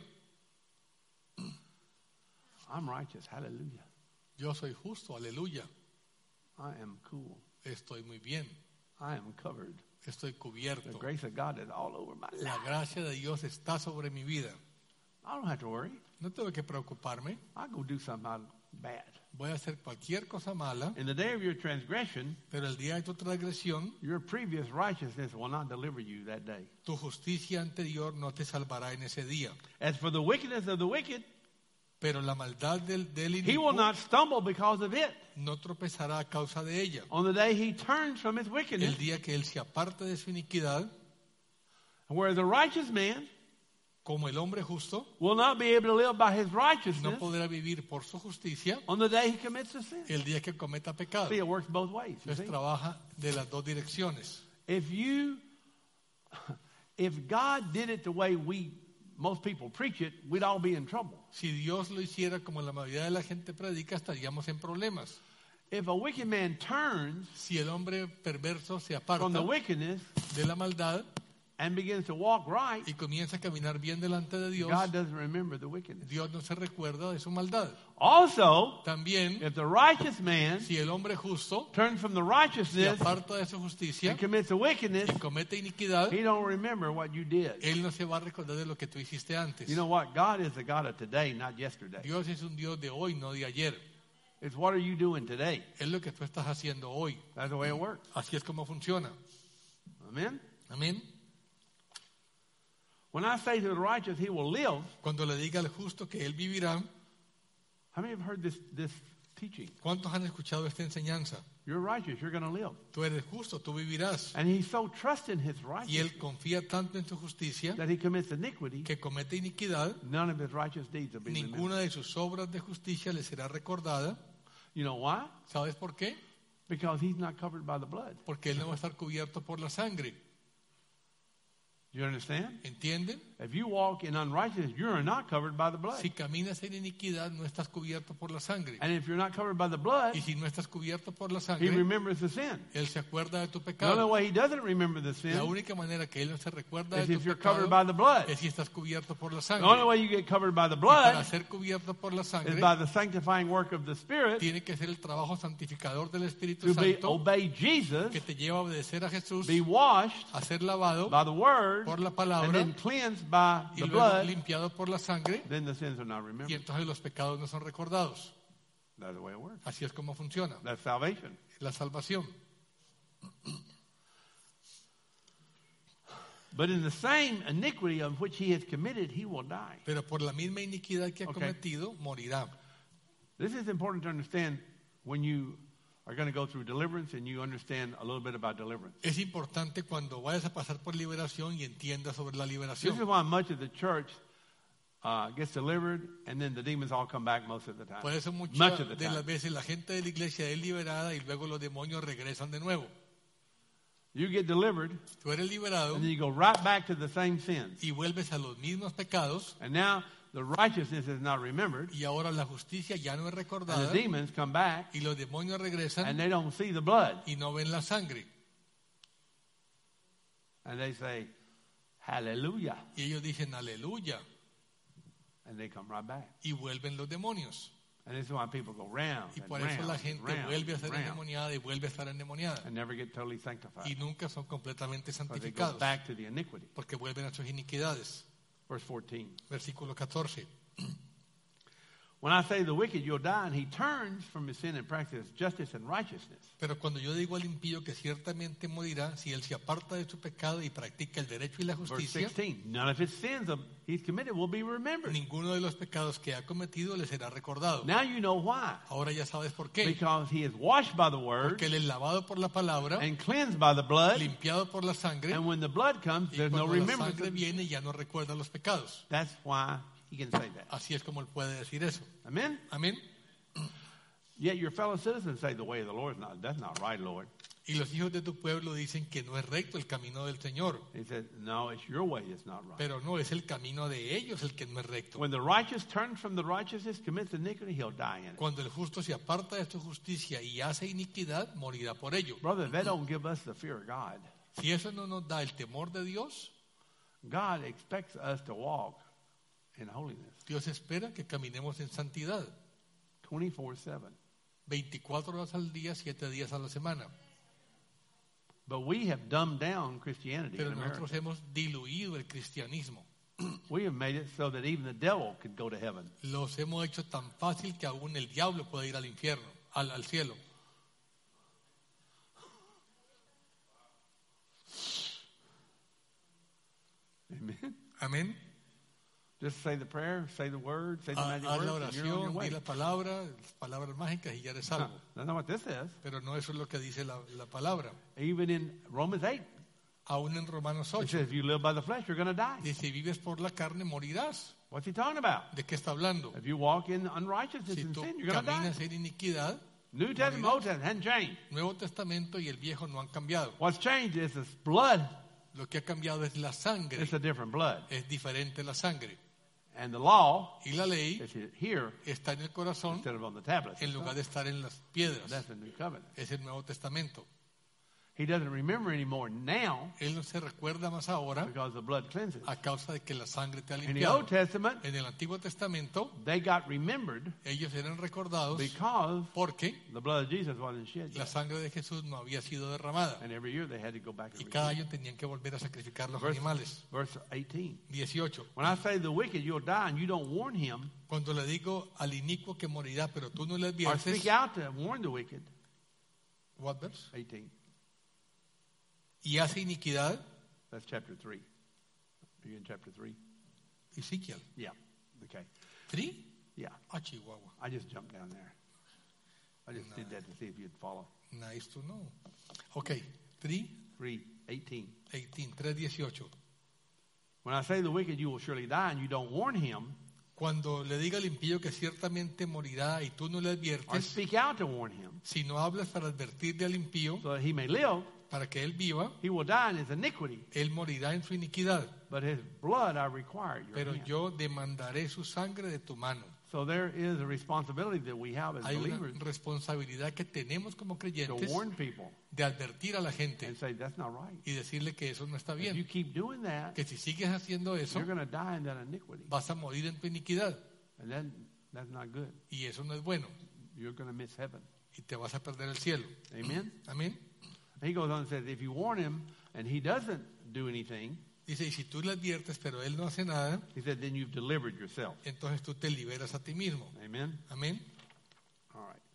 I'm righteous, hallelujah. Yo soy justo, aleluya. I am cool. Estoy muy bien, I am covered. estoy The cubierto. grace of God is all over my La life. gracia de Dios está sobre mi vida. I don't have to worry. No tengo que preocuparme. I'll go do something bad. Voy a hacer cualquier cosa mala, In the day of your transgression, pero el día de tu transgresión, your previous righteousness will not deliver you that day. tu justicia anterior no te salvará en ese día. As for the wickedness of the wicked, Pero la maldad del he will inicuo not stumble because of it. no tropezará a causa de ella. On the day he turns from his El wickedness, día que él se aparte de su iniquidad, whereas the righteous man como el hombre justo, will not be able to live by his no righteousness podrá vivir por su justicia on the day he commits a sin. el día que cometa pecado. See, it works both ways. You Entonces see? trabaja de las dos direcciones. If God did it the way most people preach it, we'd all be in trouble. Si Dios lo hiciera como la mayoría de la gente predica, estaríamos en problemas. If a wicked man turns Si el hombre perverso se aparta from the wickedness de la maldad and begins to walk right, y comienza a caminar bien delante de Dios, God doesn't remember the wickedness. Dios no se recuerda de su maldad. Also, También, if the righteous man si el hombre justo turns from the se righteousness aparta de su justicia and commits a wickedness, y comete iniquidad, he don't remember what you did. él no se va a recordar de lo que tú hiciste antes. You know what? God is the God of today, not yesterday. Dios es un Dios de hoy, no de ayer. It's what are you doing today? Es lo que tú estás haciendo hoy. That's the way it works. Así es como funciona. Amen? Amén. When I say to the righteous, he will live, Cuando le diga al justo que él vivirá, how many have heard this teaching? ¿cuántos han escuchado esta enseñanza? You're righteous, you're going to live. Tú eres justo, tú vivirás. And he so trusts in his Y righteousness él confía tanto en su justicia that he commits iniquity, que comete iniquidad, none of his righteous deeds will be remembered. ninguna de sus obras de justicia le será recordada. You know why? ¿Sabes por qué? Because he's not covered by the blood. Porque él no va a estar cubierto por la sangre. You understand? ¿Entienden? If you walk in unrighteousness, you're not covered by the blood. Si caminas en iniquidad, no estás cubierto por la sangre. And if you're not covered by the blood, Y si no estás cubierto por la he sangre, remembers the sin. él se acuerda de tu The only pecado. way he doesn't remember the La sin única manera que él no se recuerda is de if tu you're covered pecado by the blood. es si estás cubierto por la The only sangre. way you get covered by the Y para blood ser cubierto por la is sangre, by the sanctifying work of the Spirit tiene que ser el trabajo santificador del Espíritu to be, Santo obey Jesus, que te lleva a obedecer a Jesús, be washed a ser lavado by the word, por la and palabra then cleansed by y the luego blood, limpiado por la sangre, then the sins are not y remembered. entonces los pecados no son recordados. That's the way it works. Así es como funciona That's salvation. la salvación. But in the same iniquity of which he has committed, he will die. Pero por la misma iniquidad que ha Okay. cometido, morirá. This is important to understand when you are going to go through deliverance and you understand a little bit about deliverance. Es importante cuando vayas a pasar por liberación y entiendas sobre la This is liberación. why much of the church gets delivered and then the demons all come back most of the time. Por eso Much muchas of the de las time. veces la gente de la iglesia es liberada y luego los demonios regresan de nuevo. You get delivered Tú eres liberado and then you go right back to the same sins. y vuelves a los mismos pecados And now the righteousness is not remembered y ahora la justicia ya no es and the recordada demons come back y los demonios and regresan they don't see the blood. y no ven la sangre. And they say, hallelujah. Y ellos dicen aleluya And they come right back. y vuelven los demonios. And this is why people go round Y and por eso round la and gente round vuelve a and ser round endemoniada y vuelve a estar endemoniada. and never get totally sanctified. Y nunca son completamente Because they go santificados back to the iniquity. porque vuelven a sus iniquidades. Verse 14. Versículo 14. When I say the wicked, you'll die, and he turns from his sin and practices justice and righteousness. Pero cuando yo digo al impío que ciertamente morirá si él se aparta de su pecado y practica el derecho y la Verse justicia, 16. None of his sins he's committed will be remembered. ninguno de los pecados que ha cometido le será recordado. Now you know why. Ahora ya sabes por qué. Because he is washed by the word Porque él es lavado por la palabra, and cleansed by the blood. limpiado por la sangre, And when the blood comes, y there's no cuando la remembrance. sangre viene ya no recuerda los pecados. That's why he can say that. Así es como él puede decir eso. Amen? Amén. Yet your fellow citizens say the way of the Lord is not. That's not right, Lord. Y los hijos de tu pueblo dicen que no es recto el camino del Señor. He said, no, it's your way that's not right. Pero no, es el camino de ellos el que no es recto. When the righteous turns from the righteousness, commits iniquity, he'll die in it. Cuando el justo se aparta de su justicia y hace iniquidad, morirá por ello. Brother, that don't give us the fear of God. Si eso no nos da el temor de Dios, God expects us to walk in holiness Dios espera que caminemos en santidad 24/7. 24 horas al día, 7 días a la semana. But we have dumbed down Christianity Pero in America. nosotros hemos diluido el cristianismo. We have made it so that even the devil could go to heaven. Los hemos hecho tan fácil que aún el diablo puede ir al infierno, al cielo. Amen. Amén. Just say the prayer, say the word, say the magic Haz la words, and you're on your oración, way. di la palabra, las palabras mágicas y ya eres salvo. That's not what this says. Pero no eso es lo que dice la palabra. Even in Romans 8, Aún en Romanos it 8 says if you live by the flesh, you're going to die. dice, si vives por la carne, morirás. What's he talking about? ¿De qué está hablando? If you walk in unrighteousness Si and tú sin, you're going to die. caminas en iniquidad, New Testament, Old Testament hadn't changed. Nuevo Testamento y el Viejo no han cambiado. What's changed is this blood. Lo que ha cambiado es la sangre. It's a different blood. Es diferente la sangre. And the law Y la ley is here está en el corazón instead of on the tablets. en lugar de estar en las piedras. That's the new covenant. Es el Nuevo Testamento. He doesn't remember anymore now Él no se recuerda más ahora because the blood cleanses. a causa de que la sangre te ha In the limpiado. Old Testament, En el Antiguo Testamento, they got remembered ellos eran recordados because porque the blood of Jesus wasn't shed la yet. sangre de Jesús no había sido derramada. And every year they had to go back Y and cada redeem. año tenían que volver a sacrificar los Verse, animales. verse 18. 18. When I say the wicked, you'll die, and you don't warn him, Cuando le digo al inicuo que morirá, pero tú no le or adviertes. speak out to warn the wicked. What verse? 18. Y hace iniquidad. That's chapter 3. Are you in chapter 3? Ezequiel. Yeah. Okay. 3. Yeah. Ah, Chihuahua. I just jumped down there. I just did that to see if you'd follow. Nice to know. Ok. 3, 3:18. 18. 3:18. When I say the wicked, you will surely die, and you don't warn him, Cuando le diga al impío que ciertamente morirá y tú no le or adviertes, speak out to warn him, si no hablas para advertirle al impío, so that he may live, para que él viva, he will die in his iniquity. él morirá en su iniquidad. But his blood I require at your Pero hand. yo demandaré su sangre de tu mano. So there is a responsibility that we have as Hay una believers responsabilidad que tenemos como to creyentes warn people de advertir a la gente and say that's not right. y decirle que eso no está If you bien. keep doing that, Que si sigues haciendo eso, you're going to die in that iniquity, vas a morir en tu iniquidad. and then that's not good. Y eso no es bueno. You're going to miss heaven. Y te vas a perder el cielo. Amen. Amén. He goes on and says, if you warn him and he doesn't do anything, Dice, y si tú le adviertes, pero él no hace nada, he said, then you've delivered yourself. entonces tú te liberas a ti mismo. Amen. Amén. All right.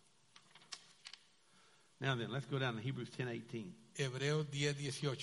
Now then, let's go down to Hebrews 10:18. Hebreos 10:18.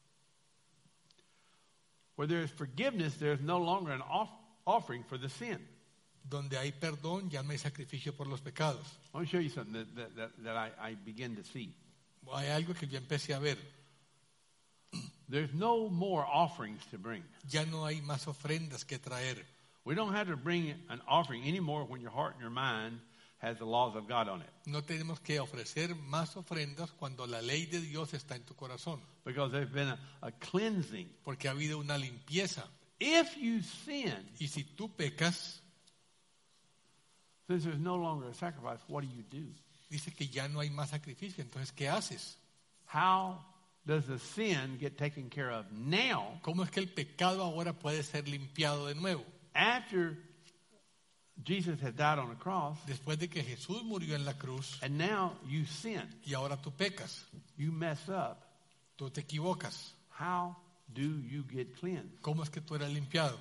Where there is forgiveness, there is no longer an offering for the sin. Donde hay perdón, ya no hay sacrificio por los pecados. Let me show you something that I begin to see. Hay algo que yo empecé a ver. There's no more offerings to bring. Ya no hay más ofrendas que traer. We don't have to bring an offering anymore when your heart and your mind has the laws of God on it. No tenemos que ofrecer más ofrendas cuando la ley de Dios está en tu corazón. Because there's been a cleansing. Porque ha habido una limpieza. If you sin, Y si tú pecas, since there's no longer a sacrifice, what do? dice que ya no hay más sacrificio. Entonces, ¿qué haces? How does the sin get taken care of now ¿Cómo es que el pecado ahora puede ser limpiado de nuevo? after Jesus has died on the cross Después de que Jesús murió en la cruz and now you sin, y ahora tú pecas, you mess up? tú te equivocas. How do you get cleansed? ¿Cómo es que tú eres limpiado?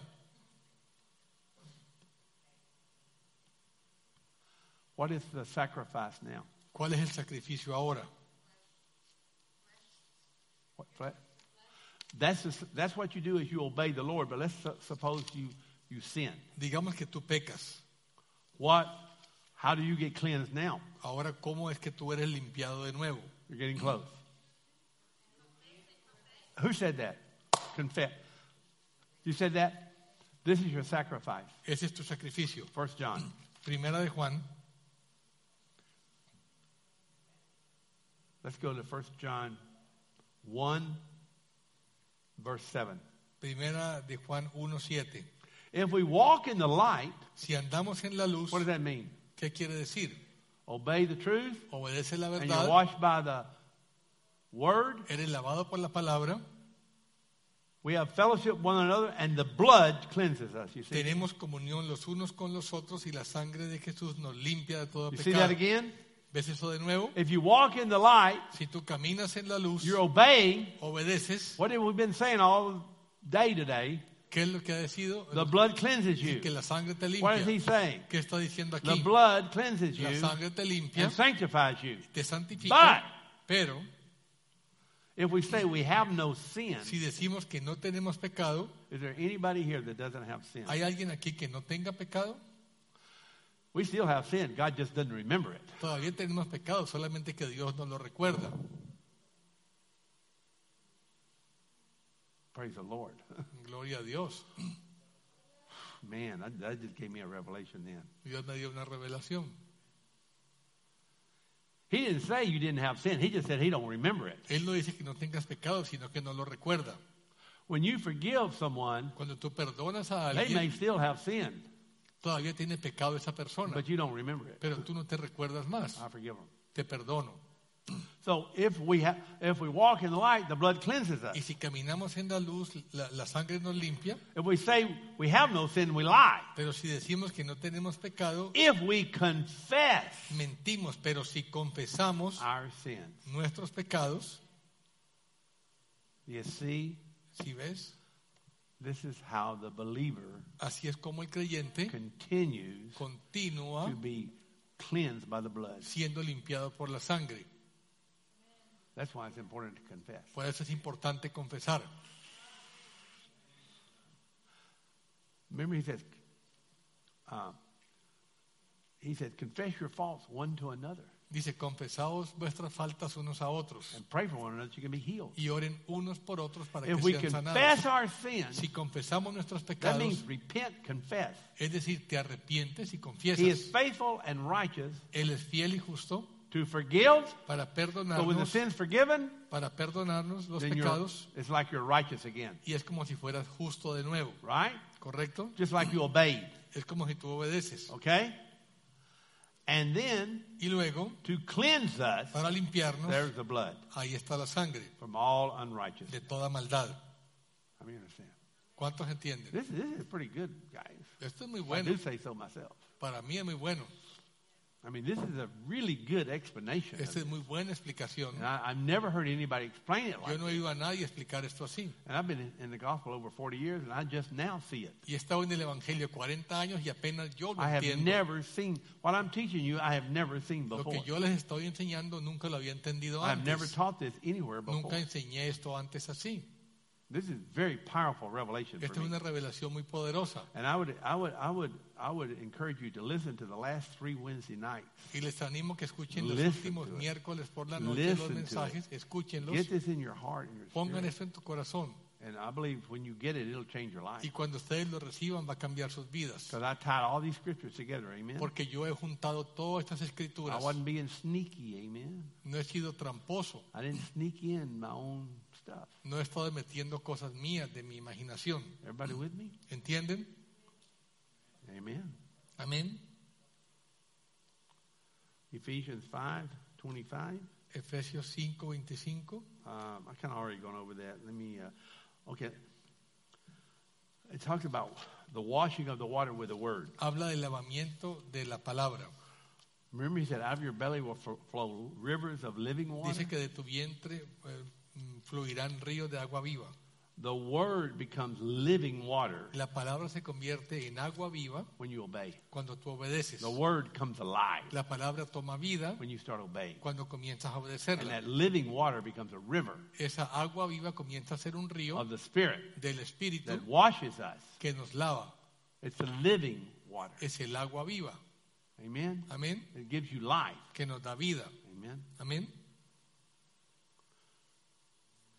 What is the sacrifice now? ¿Cuál es el sacrificio ahora? What, flesh? That's what you do is you obey the Lord, but let's suppose you sin. Digamos que tú pecas. How do you get cleansed now? Ahora, ¿cómo es que tú eres limpiado de nuevo? You're getting close. Who said that? Confess. You said that? This is your sacrifice. Ese es tu sacrificio. 1 John. Primera de Juan Let's go to 1 John 1, verse 7. Primera de Juan 1:7. If we walk in the light, Si andamos en la luz, what does that mean? ¿qué quiere decir? Obey the truth, Obedece la and you're verdad, washed by the word. eres lavado por la palabra, We have fellowship with one another, and the blood cleanses us. You see? tenemos comunión los unos con los otros y la sangre de Jesús nos limpia de todo You see that pecado. again? ¿Ves eso de nuevo? If you walk in the light, Si tú caminas en la luz, you're obeying. obedeces, What have we been saying all day today? ¿qué es lo que ha decidido? The blood clenses you. Que la sangre te What is he limpia. saying? ¿Qué está diciendo The aquí? blood cleanses La you sangre te limpia, and sanctifies you. te santifica, But pero if we say we have no sin, si decimos que no tenemos pecado, is there anybody here that doesn't have sin? ¿hay alguien aquí que no tenga pecado? We still have sin. God just doesn't remember it. Todavía tenemos pecado, solamente que Dios nos lo recuerda. Praise the Lord. Gloria a Dios. Man, that just gave me a revelation then. Dios me dio una revelación. He didn't say you didn't have sin. He just said he don't remember it. Él no dice que no tengas pecado, sino que no lo recuerda. When you forgive someone, Cuando tú perdonas a they may alguien, still have sin, todavía tiene pecado esa persona, but you don't remember it. pero tú no te recuerdas más. I forgive them. Te perdono. So if we walk in the light, the blood cleanses us. Y si caminamos en la luz, la sangre nos limpia. If we say we have no sin, we lie. Pero si decimos que no tenemos pecado, If we confess mentimos. Pero si confesamos our sins, nuestros pecados, you see, ¿sí ves? this is how the believer Así es como el creyente continues continúa to be cleansed by the blood. siendo limpiado por la sangre. That's why it's important to confess. Por eso es importante confesar. Remember, he said, confess your faults one to another Dice, confesaos vuestras faltas unos a otros and pray for one another so you can be healed. y oren unos por otros para que If we sean confess sanados. our sins, Si confesamos nuestros that pecados, means repent, confess. es decir, te arrepientes y He is confiesas. faithful and righteous Él es fiel y justo to forgive. para So when the perdonarnos, sin's forgiven, para perdonarnos los then pecados, it's like you're righteous again, y es como si fueras justo de nuevo, right? ¿correcto? Just like you obeyed, Es como si tú obedeces. okay? And then Y luego, to cleanse us, para limpiarnos, there's the blood ahí está la sangre from all unrighteousness. de toda maldad. I mean, understand? ¿Cuántos entienden? This is pretty good, guys. Esto es muy I bueno. do say so myself. Para mí es muy bueno. I mean, this is a really good explanation. Esta es muy buena explicación. And I've never heard anybody explain it Yo like no this. he oído a nadie explicar esto así. And I've been in the gospel over 40 years, and I just now see it. Y he estado en el Evangelio 40 años y apenas yo lo I have entiendo. never seen what I'm teaching you. I have never seen Lo before. que yo les estoy enseñando nunca lo había entendido I have never antes. taught this anywhere before. Nunca enseñé esto antes así. This is very powerful revelation Esta for es me. una revelación muy poderosa. And I would encourage you to listen to the last 3 Wednesday nights. Y les animo que escuchen los Listen últimos to it. miércoles por la noche los Listen to mensajes. it. Escúchenlos. Get this in your heart and your Pongan spirit. esto en tu corazón. And I believe when you get it, it'll change your life. Y cuando ustedes lo reciban va a cambiar sus vidas. Because I tied all these scriptures together, amen. Porque yo he juntado todas estas I escrituras. wasn't being sneaky, amen. No he sido tramposo. I didn't sneak in my own stuff. No he estado metiendo cosas mías de mi imaginación. Everybody with me? ¿Entienden? Amen. Amén. Ephesians 5:25. Efesios 5:25. I kind of already gone over that. Let me, okay. It talks about the washing of the water with the word. Habla del lavamiento de la palabra. Remember, he said, out of your belly will flow rivers of living water. Dice que de tu vientre fluirán ríos de agua viva. The word becomes living water La palabra se convierte en agua viva when you obey. cuando tú obedeces. The word comes alive La palabra toma vida when you start obeying. cuando comienzas a And obedecerla. that living water becomes a river Esa agua viva comienza a ser un río of the Spirit del Espíritu that washes us. que nos lava. It's the living water. Es el agua viva. Amen. Amén. It gives you life. Que nos da vida. Amen. Amén.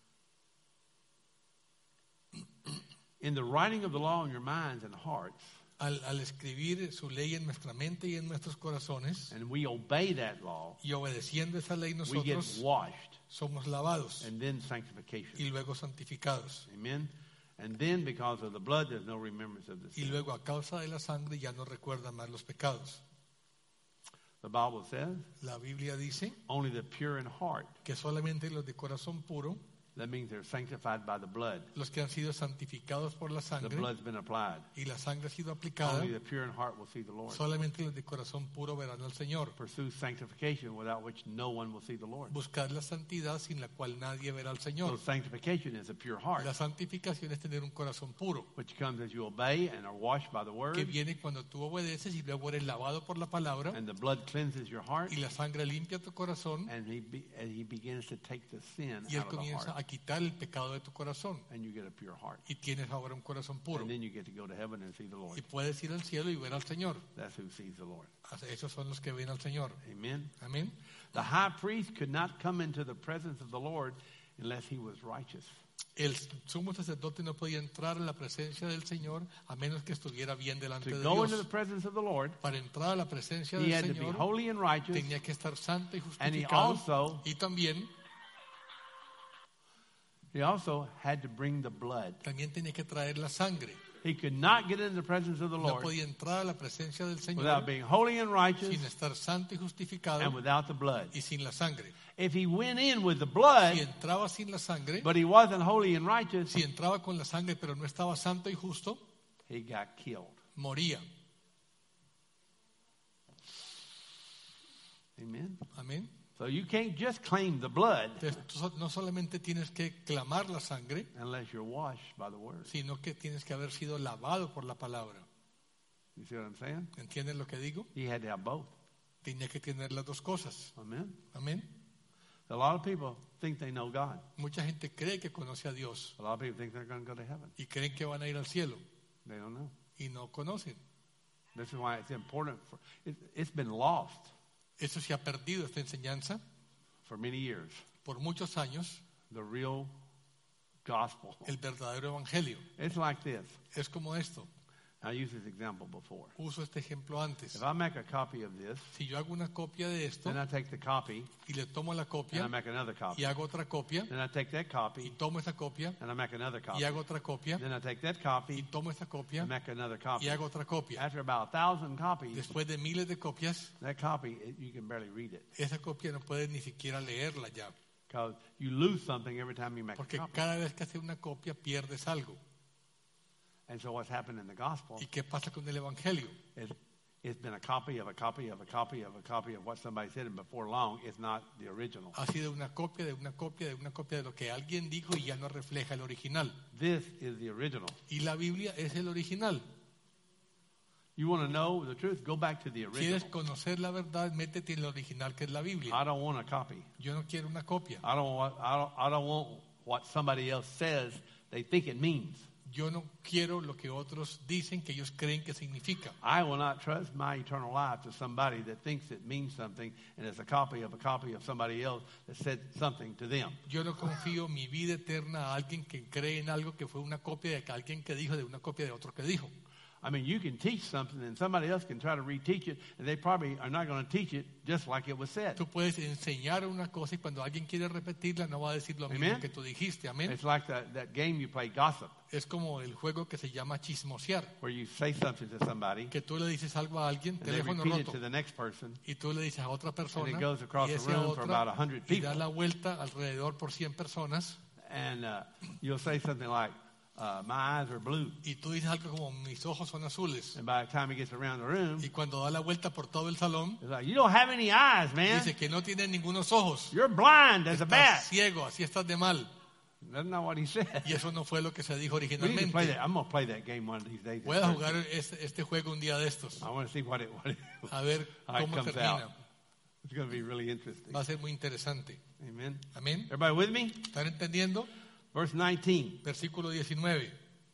In the writing of the law in your minds and hearts, al escribir su ley en nuestra mente y en nuestros corazones, and we obey that law, y obedeciendo esa ley we get nosotros washed somos lavados and then sanctification. y luego santificados. Amen. And then because of the blood, there's no remembrance of the Y sin. luego a causa de la sangre ya no recuerdan más los pecados. The Bible says La Biblia dice only the pure in heart. que solamente los de corazón puro, That means they're sanctified by the blood. los que han sido santificados por la The sangre blood's been applied. y la sangre ha sido aplicada, Only the pure in heart will see the Lord. solamente los de corazón puro verán al Señor. Pursue sanctification without which no one will see the Lord. Buscar la santidad sin la cual nadie verá al So Señor. sanctification is a pure heart, La santificación es tener un corazón puro, which comes as you obey and are washed by the que word, viene cuando tú obedeces y luego eres lavado por la palabra and the blood cleanses your heart, y la sangre limpia tu corazón and he begins to take the sin y Él out of the comienza heart, a quitar el pecado de tu corazón and you get a pure heart. y tienes ahora un corazón puro And then you get to go to heaven and see the y Lord. puedes ir al cielo y ver al Señor. That's who sees the Lord. Esos son los que ven al Señor. Amen. Amén. The high priest could not come into the presence of the Lord unless he was righteous. El sumo sacerdote no podía entrar en la presencia del Señor a menos que estuviera bien delante To de go into the Dios. presence of the Lord, Para entrar a la presencia he del had to be Señor holy and righteous, tenía que estar santo y and he justificado y también had to bring the blood. tenía que traer la sangre. He could not get into the presence of the No Lord podía entrar a la presencia del Señor without being holy and righteous sin estar santo y justificado and without the blood. y sin la sangre. If he went in with the Si blood, entraba sin la sangre, but he wasn't holy and righteous, si entraba con la sangre pero no estaba santo y justo, he got killed. moría. Amen. Amén. So you can't just claim the blood Entonces, tú no solamente tienes que clamar la sangre, unless you're washed by the word. sino que tienes que haber sido lavado por la palabra. You see what I'm saying? ¿Entiendes lo que digo? He had to have both. Tenía que tener las dos cosas. Amen. Amén. A lot of people think they know God. Mucha gente cree que conoce a Dios A lot of people think they're going to go to heaven. y creen que van a ir al cielo They don't know. y no conocen. This is why it's important. It's been lost Eso se ha perdido, esta enseñanza, for many years. por muchos años, The real gospel. el verdadero evangelio. It's like this. Es como esto. I used this example before. Uso este ejemplo antes. If I make a copy of this, Si yo hago una copia de esto then I take the copy y le tomo la and I copia make another y copy. hago otra copia Then I take that y copy tomo esa copia and I make another copy. y hago otra copia Then I take that y copy tomo esta copia and make another y copy. hago otra copia. After about 1,000 copies, Después de miles de copias, that copy, you can barely read it esa copia no puedes ni siquiera leerla ya. because you lose something every time you make a Porque copy. cada vez que haces una copia pierdes algo. And so what's happened in the gospel ¿Y qué pasa con el evangelio? is it's been a copy of a copy of a copy of a copy of what somebody said, and before long, it's not the original. Ha sido una copia de una copia de una copia de lo que alguien dijo y ya no refleja el original. This is the original. Y la Biblia es el original. You want to know the truth? Go back to the original. ¿Quieres conocer la verdad? Métete en el original que es la Biblia. I don't want a copy. Yo no quiero una copia. I don't want what somebody else says they think it means. Yo no quiero lo que otros dicen que ellos creen que significa. I will not trust my eternal life to somebody that thinks it means something and is a copy of somebody else that said something to them. Yo no confío mi vida eterna a alguien que cree en algo que fue una copia de alguien que dijo de una copia de otro que dijo. I mean, you can teach something and somebody else can try to reteach it, and they probably are not going to teach it just like it was said. Tú puedes enseñar una cosa y cuando alguien quiere repetirla no va a decir lo mismo Amen. que tú dijiste. Amén. It's like that game you play, gossip, Es como el juego que se llama chismosear. where you say something to somebody, Que tú le dices algo a alguien, and they teléfono repeat it roto, to the next person, y tú le dices a otra persona, and it goes across y the ese a room for otra, about 100 y da people. la vuelta alrededor por 100 personas, and you'll say something like, my eyes are blue. y tú dices algo como, mis ojos son azules. And by the time he gets around the room, Y cuando da la vuelta por todo el salón, it's like, you don't have any eyes, man. dice que no tiene ningunos ojos. You're blind as a Estás bat. ciego, así estás de mal. That's not what he said. Y eso no fue lo que se dijo We need to play originalmente. that. I'm going to play that game one of these days. Voy a jugar este juego un día de estos. I want to see what it A ver how it cómo comes termina. out. It's going to be really interesting. Va a ser muy interesante. Amen. Amén. Everybody with me? ¿Están entendiendo? Verse 19 Versículo 19.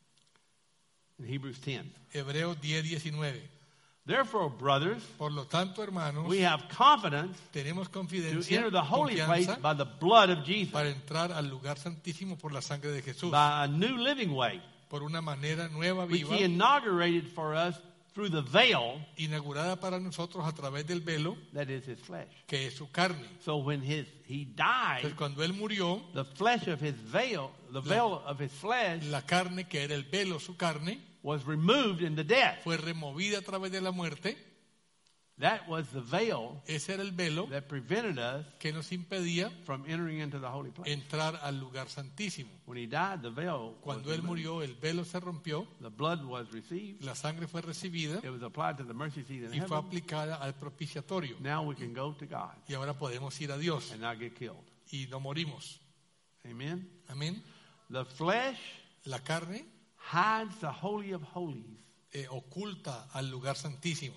in Hebrews 10. Hebreos 10:19. Therefore, brothers, Por lo tanto, hermanos, we have confidence tenemos to confidencia, enter the holy place confianza by the blood of Jesus, para entrar al lugar santísimo por la sangre de Jesús, by a new living way, por una manera nueva, which viva, he inaugurated for us through the veil inaugurada para nosotros a través del velo, that is his flesh. que es su carne. So when he died, Entonces, cuando él murió, the flesh of his veil, the veil of his flesh la carne, que era el velo, su carne, was removed in the death. fue removida a través de la muerte. That was the veil Ese era el velo that prevented us que nos impedía from entering into the holy place. entrar al lugar santísimo. When he died, the veil was Cuando él removed. murió, el velo se rompió, The blood was received. la sangre fue recibida It was applied to the mercy seat in y fue heaven. aplicada al propiciatorio. Now we can go to God Y ahora podemos ir a Dios and not get killed. y no morimos. Amen. Amén. The flesh La carne hides the holy of holies, oculta al lugar santísimo.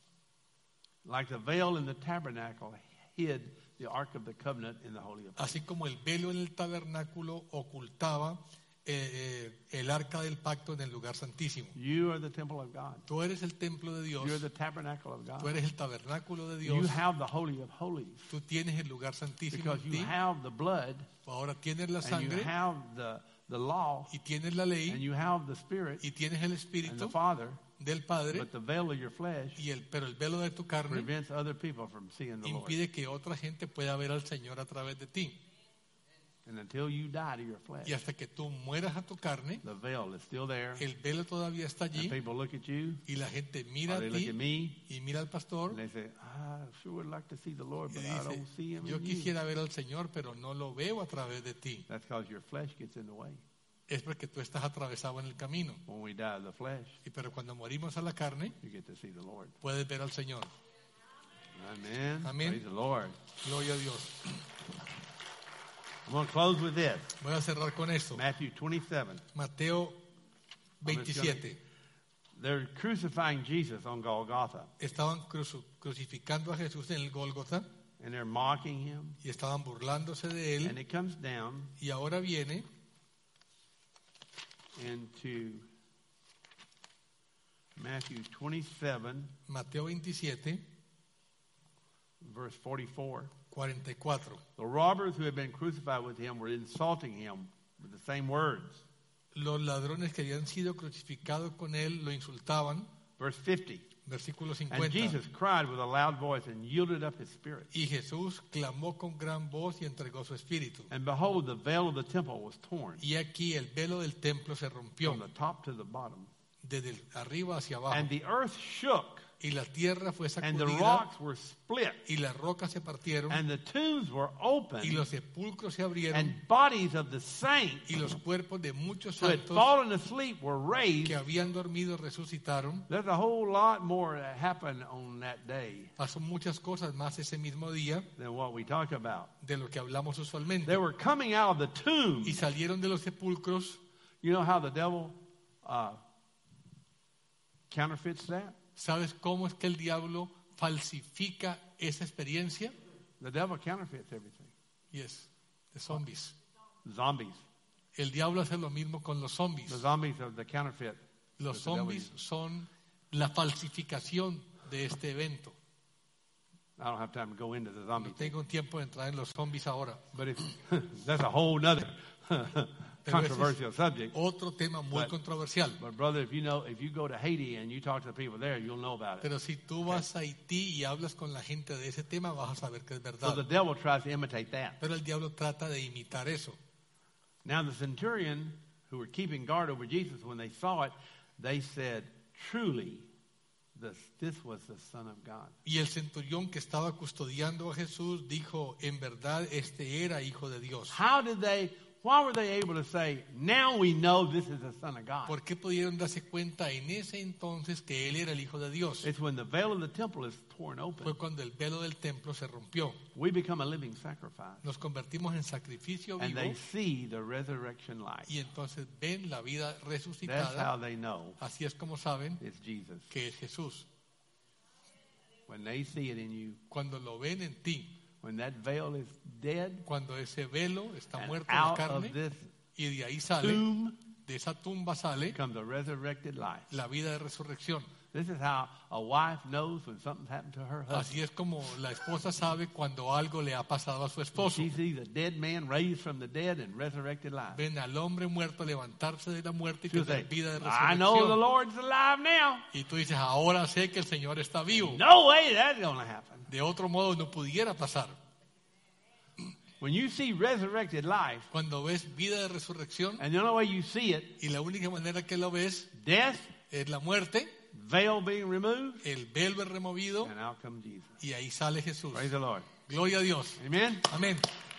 like the veil in the tabernacle hid the ark of the covenant in the holy of holies. Así como el velo en el tabernáculo ocultaba el arca del pacto en el lugar santísimo. You are the temple of God. Tú eres el templo de Dios, You're the tabernacle of God. tú eres el tabernáculo de You Dios, have the holy of holies tú tienes el lugar santísimo because en you ti, have the blood ahora tienes la and you sangre have the law y tienes la and ley you have the spirit y tienes el and the espíritu Father, del Padre, but the veil of your flesh pero el velo de tu carne prevents other people from seeing the Lord. impide que otra gente pueda ver al Señor a través de ti. And until you die to your flesh, Y hasta que tú mueras a tu carne, the veil is still there. el velo todavía está And allí people look at you, y la gente mira or a they look ti at me, y mira al pastor and they say, I sure would like to see the Lord, y but I dice, don't see him yo in you. quisiera ver al Señor, pero no lo veo a través de ti. That's because your flesh gets in the way. Es porque tú estás atravesado en el camino. When we die of the flesh, Pero cuando morimos a la carne, you get to see the Lord. puedes ver al Señor. Amen. Amén. Praise the Lord. Gloria a Dios. I'm going to close with this. Voy a cerrar con esto. Matthew 27. Mateo 27. They're crucifying Jesus on Golgotha, Estaban crucificando a Jesús en el Gólgota and they're mocking him. y estaban burlándose de And él. it comes down Y ahora viene into Matthew 27, Mateo 27, verse 44. 44. The robbers who had been crucified with him were insulting him with the same words. Los ladrones que habían sido crucificados con él lo insultaban. Verse 50. Versículo And 50. Jesus cried with a loud voice and yielded up his spirit. Y Jesús clamó con gran voz y entregó su espíritu. And behold, the veil of the temple was torn Y aquí el velo del templo se rompió from the top to the bottom. desde arriba hacia abajo. And the earth shook, Y la tierra fue and the sacudida rocks were split, y las rocas se partieron and the tombs were y opened, los sepulcros se abrieron and bodies of the saints y los cuerpos de muchos who had santos fallen asleep were raised. que habían dormido resucitaron. There's a whole lot more that happened on that day Pasó muchas cosas más ese mismo día than what we talk about. de lo que hablamos usualmente. They were coming out of the tomb. Y salieron de los sepulcros. You know how the devil counterfeits that? ¿Sabes cómo es que el diablo falsifica esa experiencia? The devil counterfeits everything. Yes, de zombies. Zombies. El diablo hace lo mismo con los zombies. The zombies are the counterfeit. Los that the devil zombies uses. son la falsificación de este evento. I don't have time to go into the No zombie thing. tengo tiempo de entrar en los zombies ahora. But that's a whole nother controversial subject. Otro tema muy But- controversial. But brother, if you go to Haiti and you talk to the people there, you'll know about it. Pero si tú vas a Haití y hablas con la gente de ese tema, vas a saber que es So verdad. the devil tries to imitate that. Pero el diablo trata de imitar eso. Now the centurion who were keeping guard over Jesus, when they saw it, they said, truly, this was the Son of God. Y el centurión que estaba custodiando a Jesús dijo, en verdad, este era hijo de Dios. Why were they able to say, now we know this is the Son of God? ¿Por qué pudieron darse cuenta en ese entonces que él era el hijo de Dios? It's when the veil of the temple is torn open. Fue cuando el velo del templo se rompió. We become a living sacrifice. Nos convertimos en sacrificio And vivo they see the resurrection light. y entonces ven la vida That's how resucitada. they know Así es como saben it's Jesus. que es Jesús. When they see it in you, Cuando lo ven en ti, when that veil is dead, cuando ese velo está and muerto en la out carne of this y de ahí sale tomb De esa tumba sale comes a resurrected life. la vida de resurrección. This is how a wife knows when something's happened to her husband. Así es como la esposa sabe cuando algo le ha pasado a su esposo. She sees a dead man raised from the dead and resurrected life. Ven al hombre muerto levantarse de la muerte y She'll tener say, vida de I know the resurrección. Lord's alive now. Y tú dices, ahora sé que el Señor está vivo. No way that's going to happen. De otro modo no pudiera pasar. When you see resurrected life, Cuando ves vida de resurrección and the only way you see it, y la única manera que lo ves death, es la muerte, veil being removed, el velo es removido and out comes Jesus. y ahí sale Jesús. Praise the Lord. Gloria a Dios. Amen? Amén.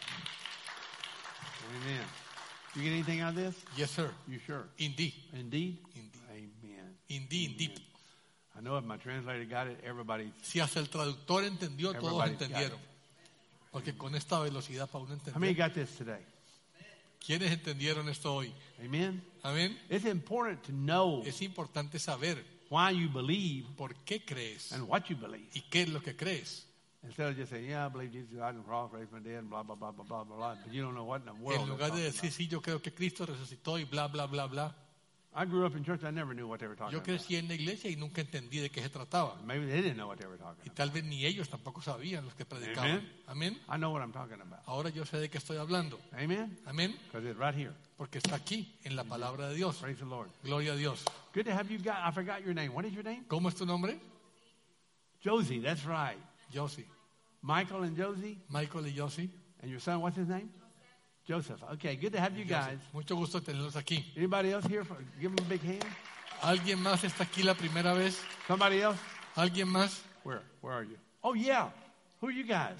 Amen. You get anything out of this? Yes, sir. You sure? Indeed. Indeed? Indeed. Amen. Indeed, indeed. I know if my translator got it, everybody. Si hasta el traductor entendió, todos Everybody's entendieron. Porque con esta velocidad para uno How many entender. got this today? ¿Quiénes entendieron esto hoy? Amen? Amén. It's important to know Es importante saber why you believe por qué crees and what you believe. y qué es lo que crees. Instead of just saying, yeah, I believe Jesus died on the cross, raised from the dead, and blah, blah, blah, blah, blah, blah, blah. But you don't know what in the world En they're lugar de talking decir, about. sí, yo creo que Cristo resucitó y bla, bla, bla, bla. I grew up in church. I never knew what they were talking Yo about. crecí en la iglesia y nunca entendí de qué se trataba. Maybe they didn't know what they were talking Y about. tal vez ni ellos tampoco sabían los que predicaban. Amén. I know what I'm talking about. Ahora yo sé de qué estoy hablando. Amen? Amén. Because it's right here. Porque está aquí, en la palabra de Dios. Praise the Lord. Gloria a Dios. Good to have you guys. I forgot your name. What is your name? ¿Cómo es tu nombre? Josie. That's right. Josie. Michael and Josie. Michael y Josie. And your son, what's his name? Joseph. Okay, good to have you guys. Mucho gusto tenerlos aquí. Anybody else here? Give them a big hand. ¿Alguien más está aquí la primera vez? Somebody else? ¿Alguien más? Where are you? Oh, yeah. Who are you guys?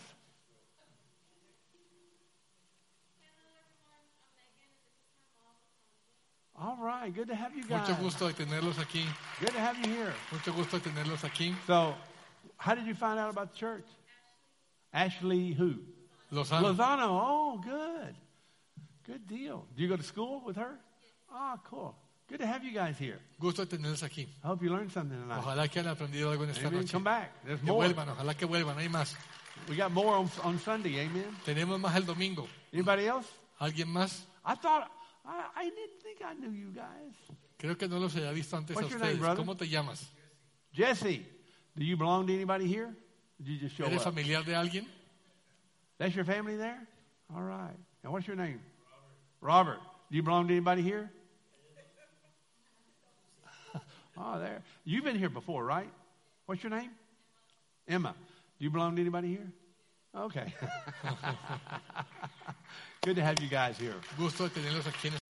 All right. Good to have you guys. Mucho gusto de tenerlos aquí. Good to have you here. Mucho gusto de tenerlos aquí. So, how did you find out about the church? Ashley who? Lozano. Lozano. Oh, good. Good deal. Do you go to school with her? Ah, cool. Good to have you guys here. Gusto de tenerlos aquí. I hope you learned something tonight. Ojalá que hayan aprendido algo en esta Amen. noche. Come back. There's Que more. vuelvan, ojalá que vuelvan. Hay más. We got more on Sunday. Amen. Tenemos más el domingo. Anybody else? ¿Alguien más? I thought I didn't think I knew you guys. Creo que no los había visto antes What's a your name, ustedes. brother? ¿Cómo te llamas? Jesse, do you belong to anybody here? Did you just show ¿Eres up? familiar de alguien? That's your family there? All right. And what's your name? Robert. Do you belong to anybody here? Oh, there. You've been here before, right? What's your name? Emma. Do you belong to anybody here? Okay. Good to have you guys here. Gusto de tenerlos aquí en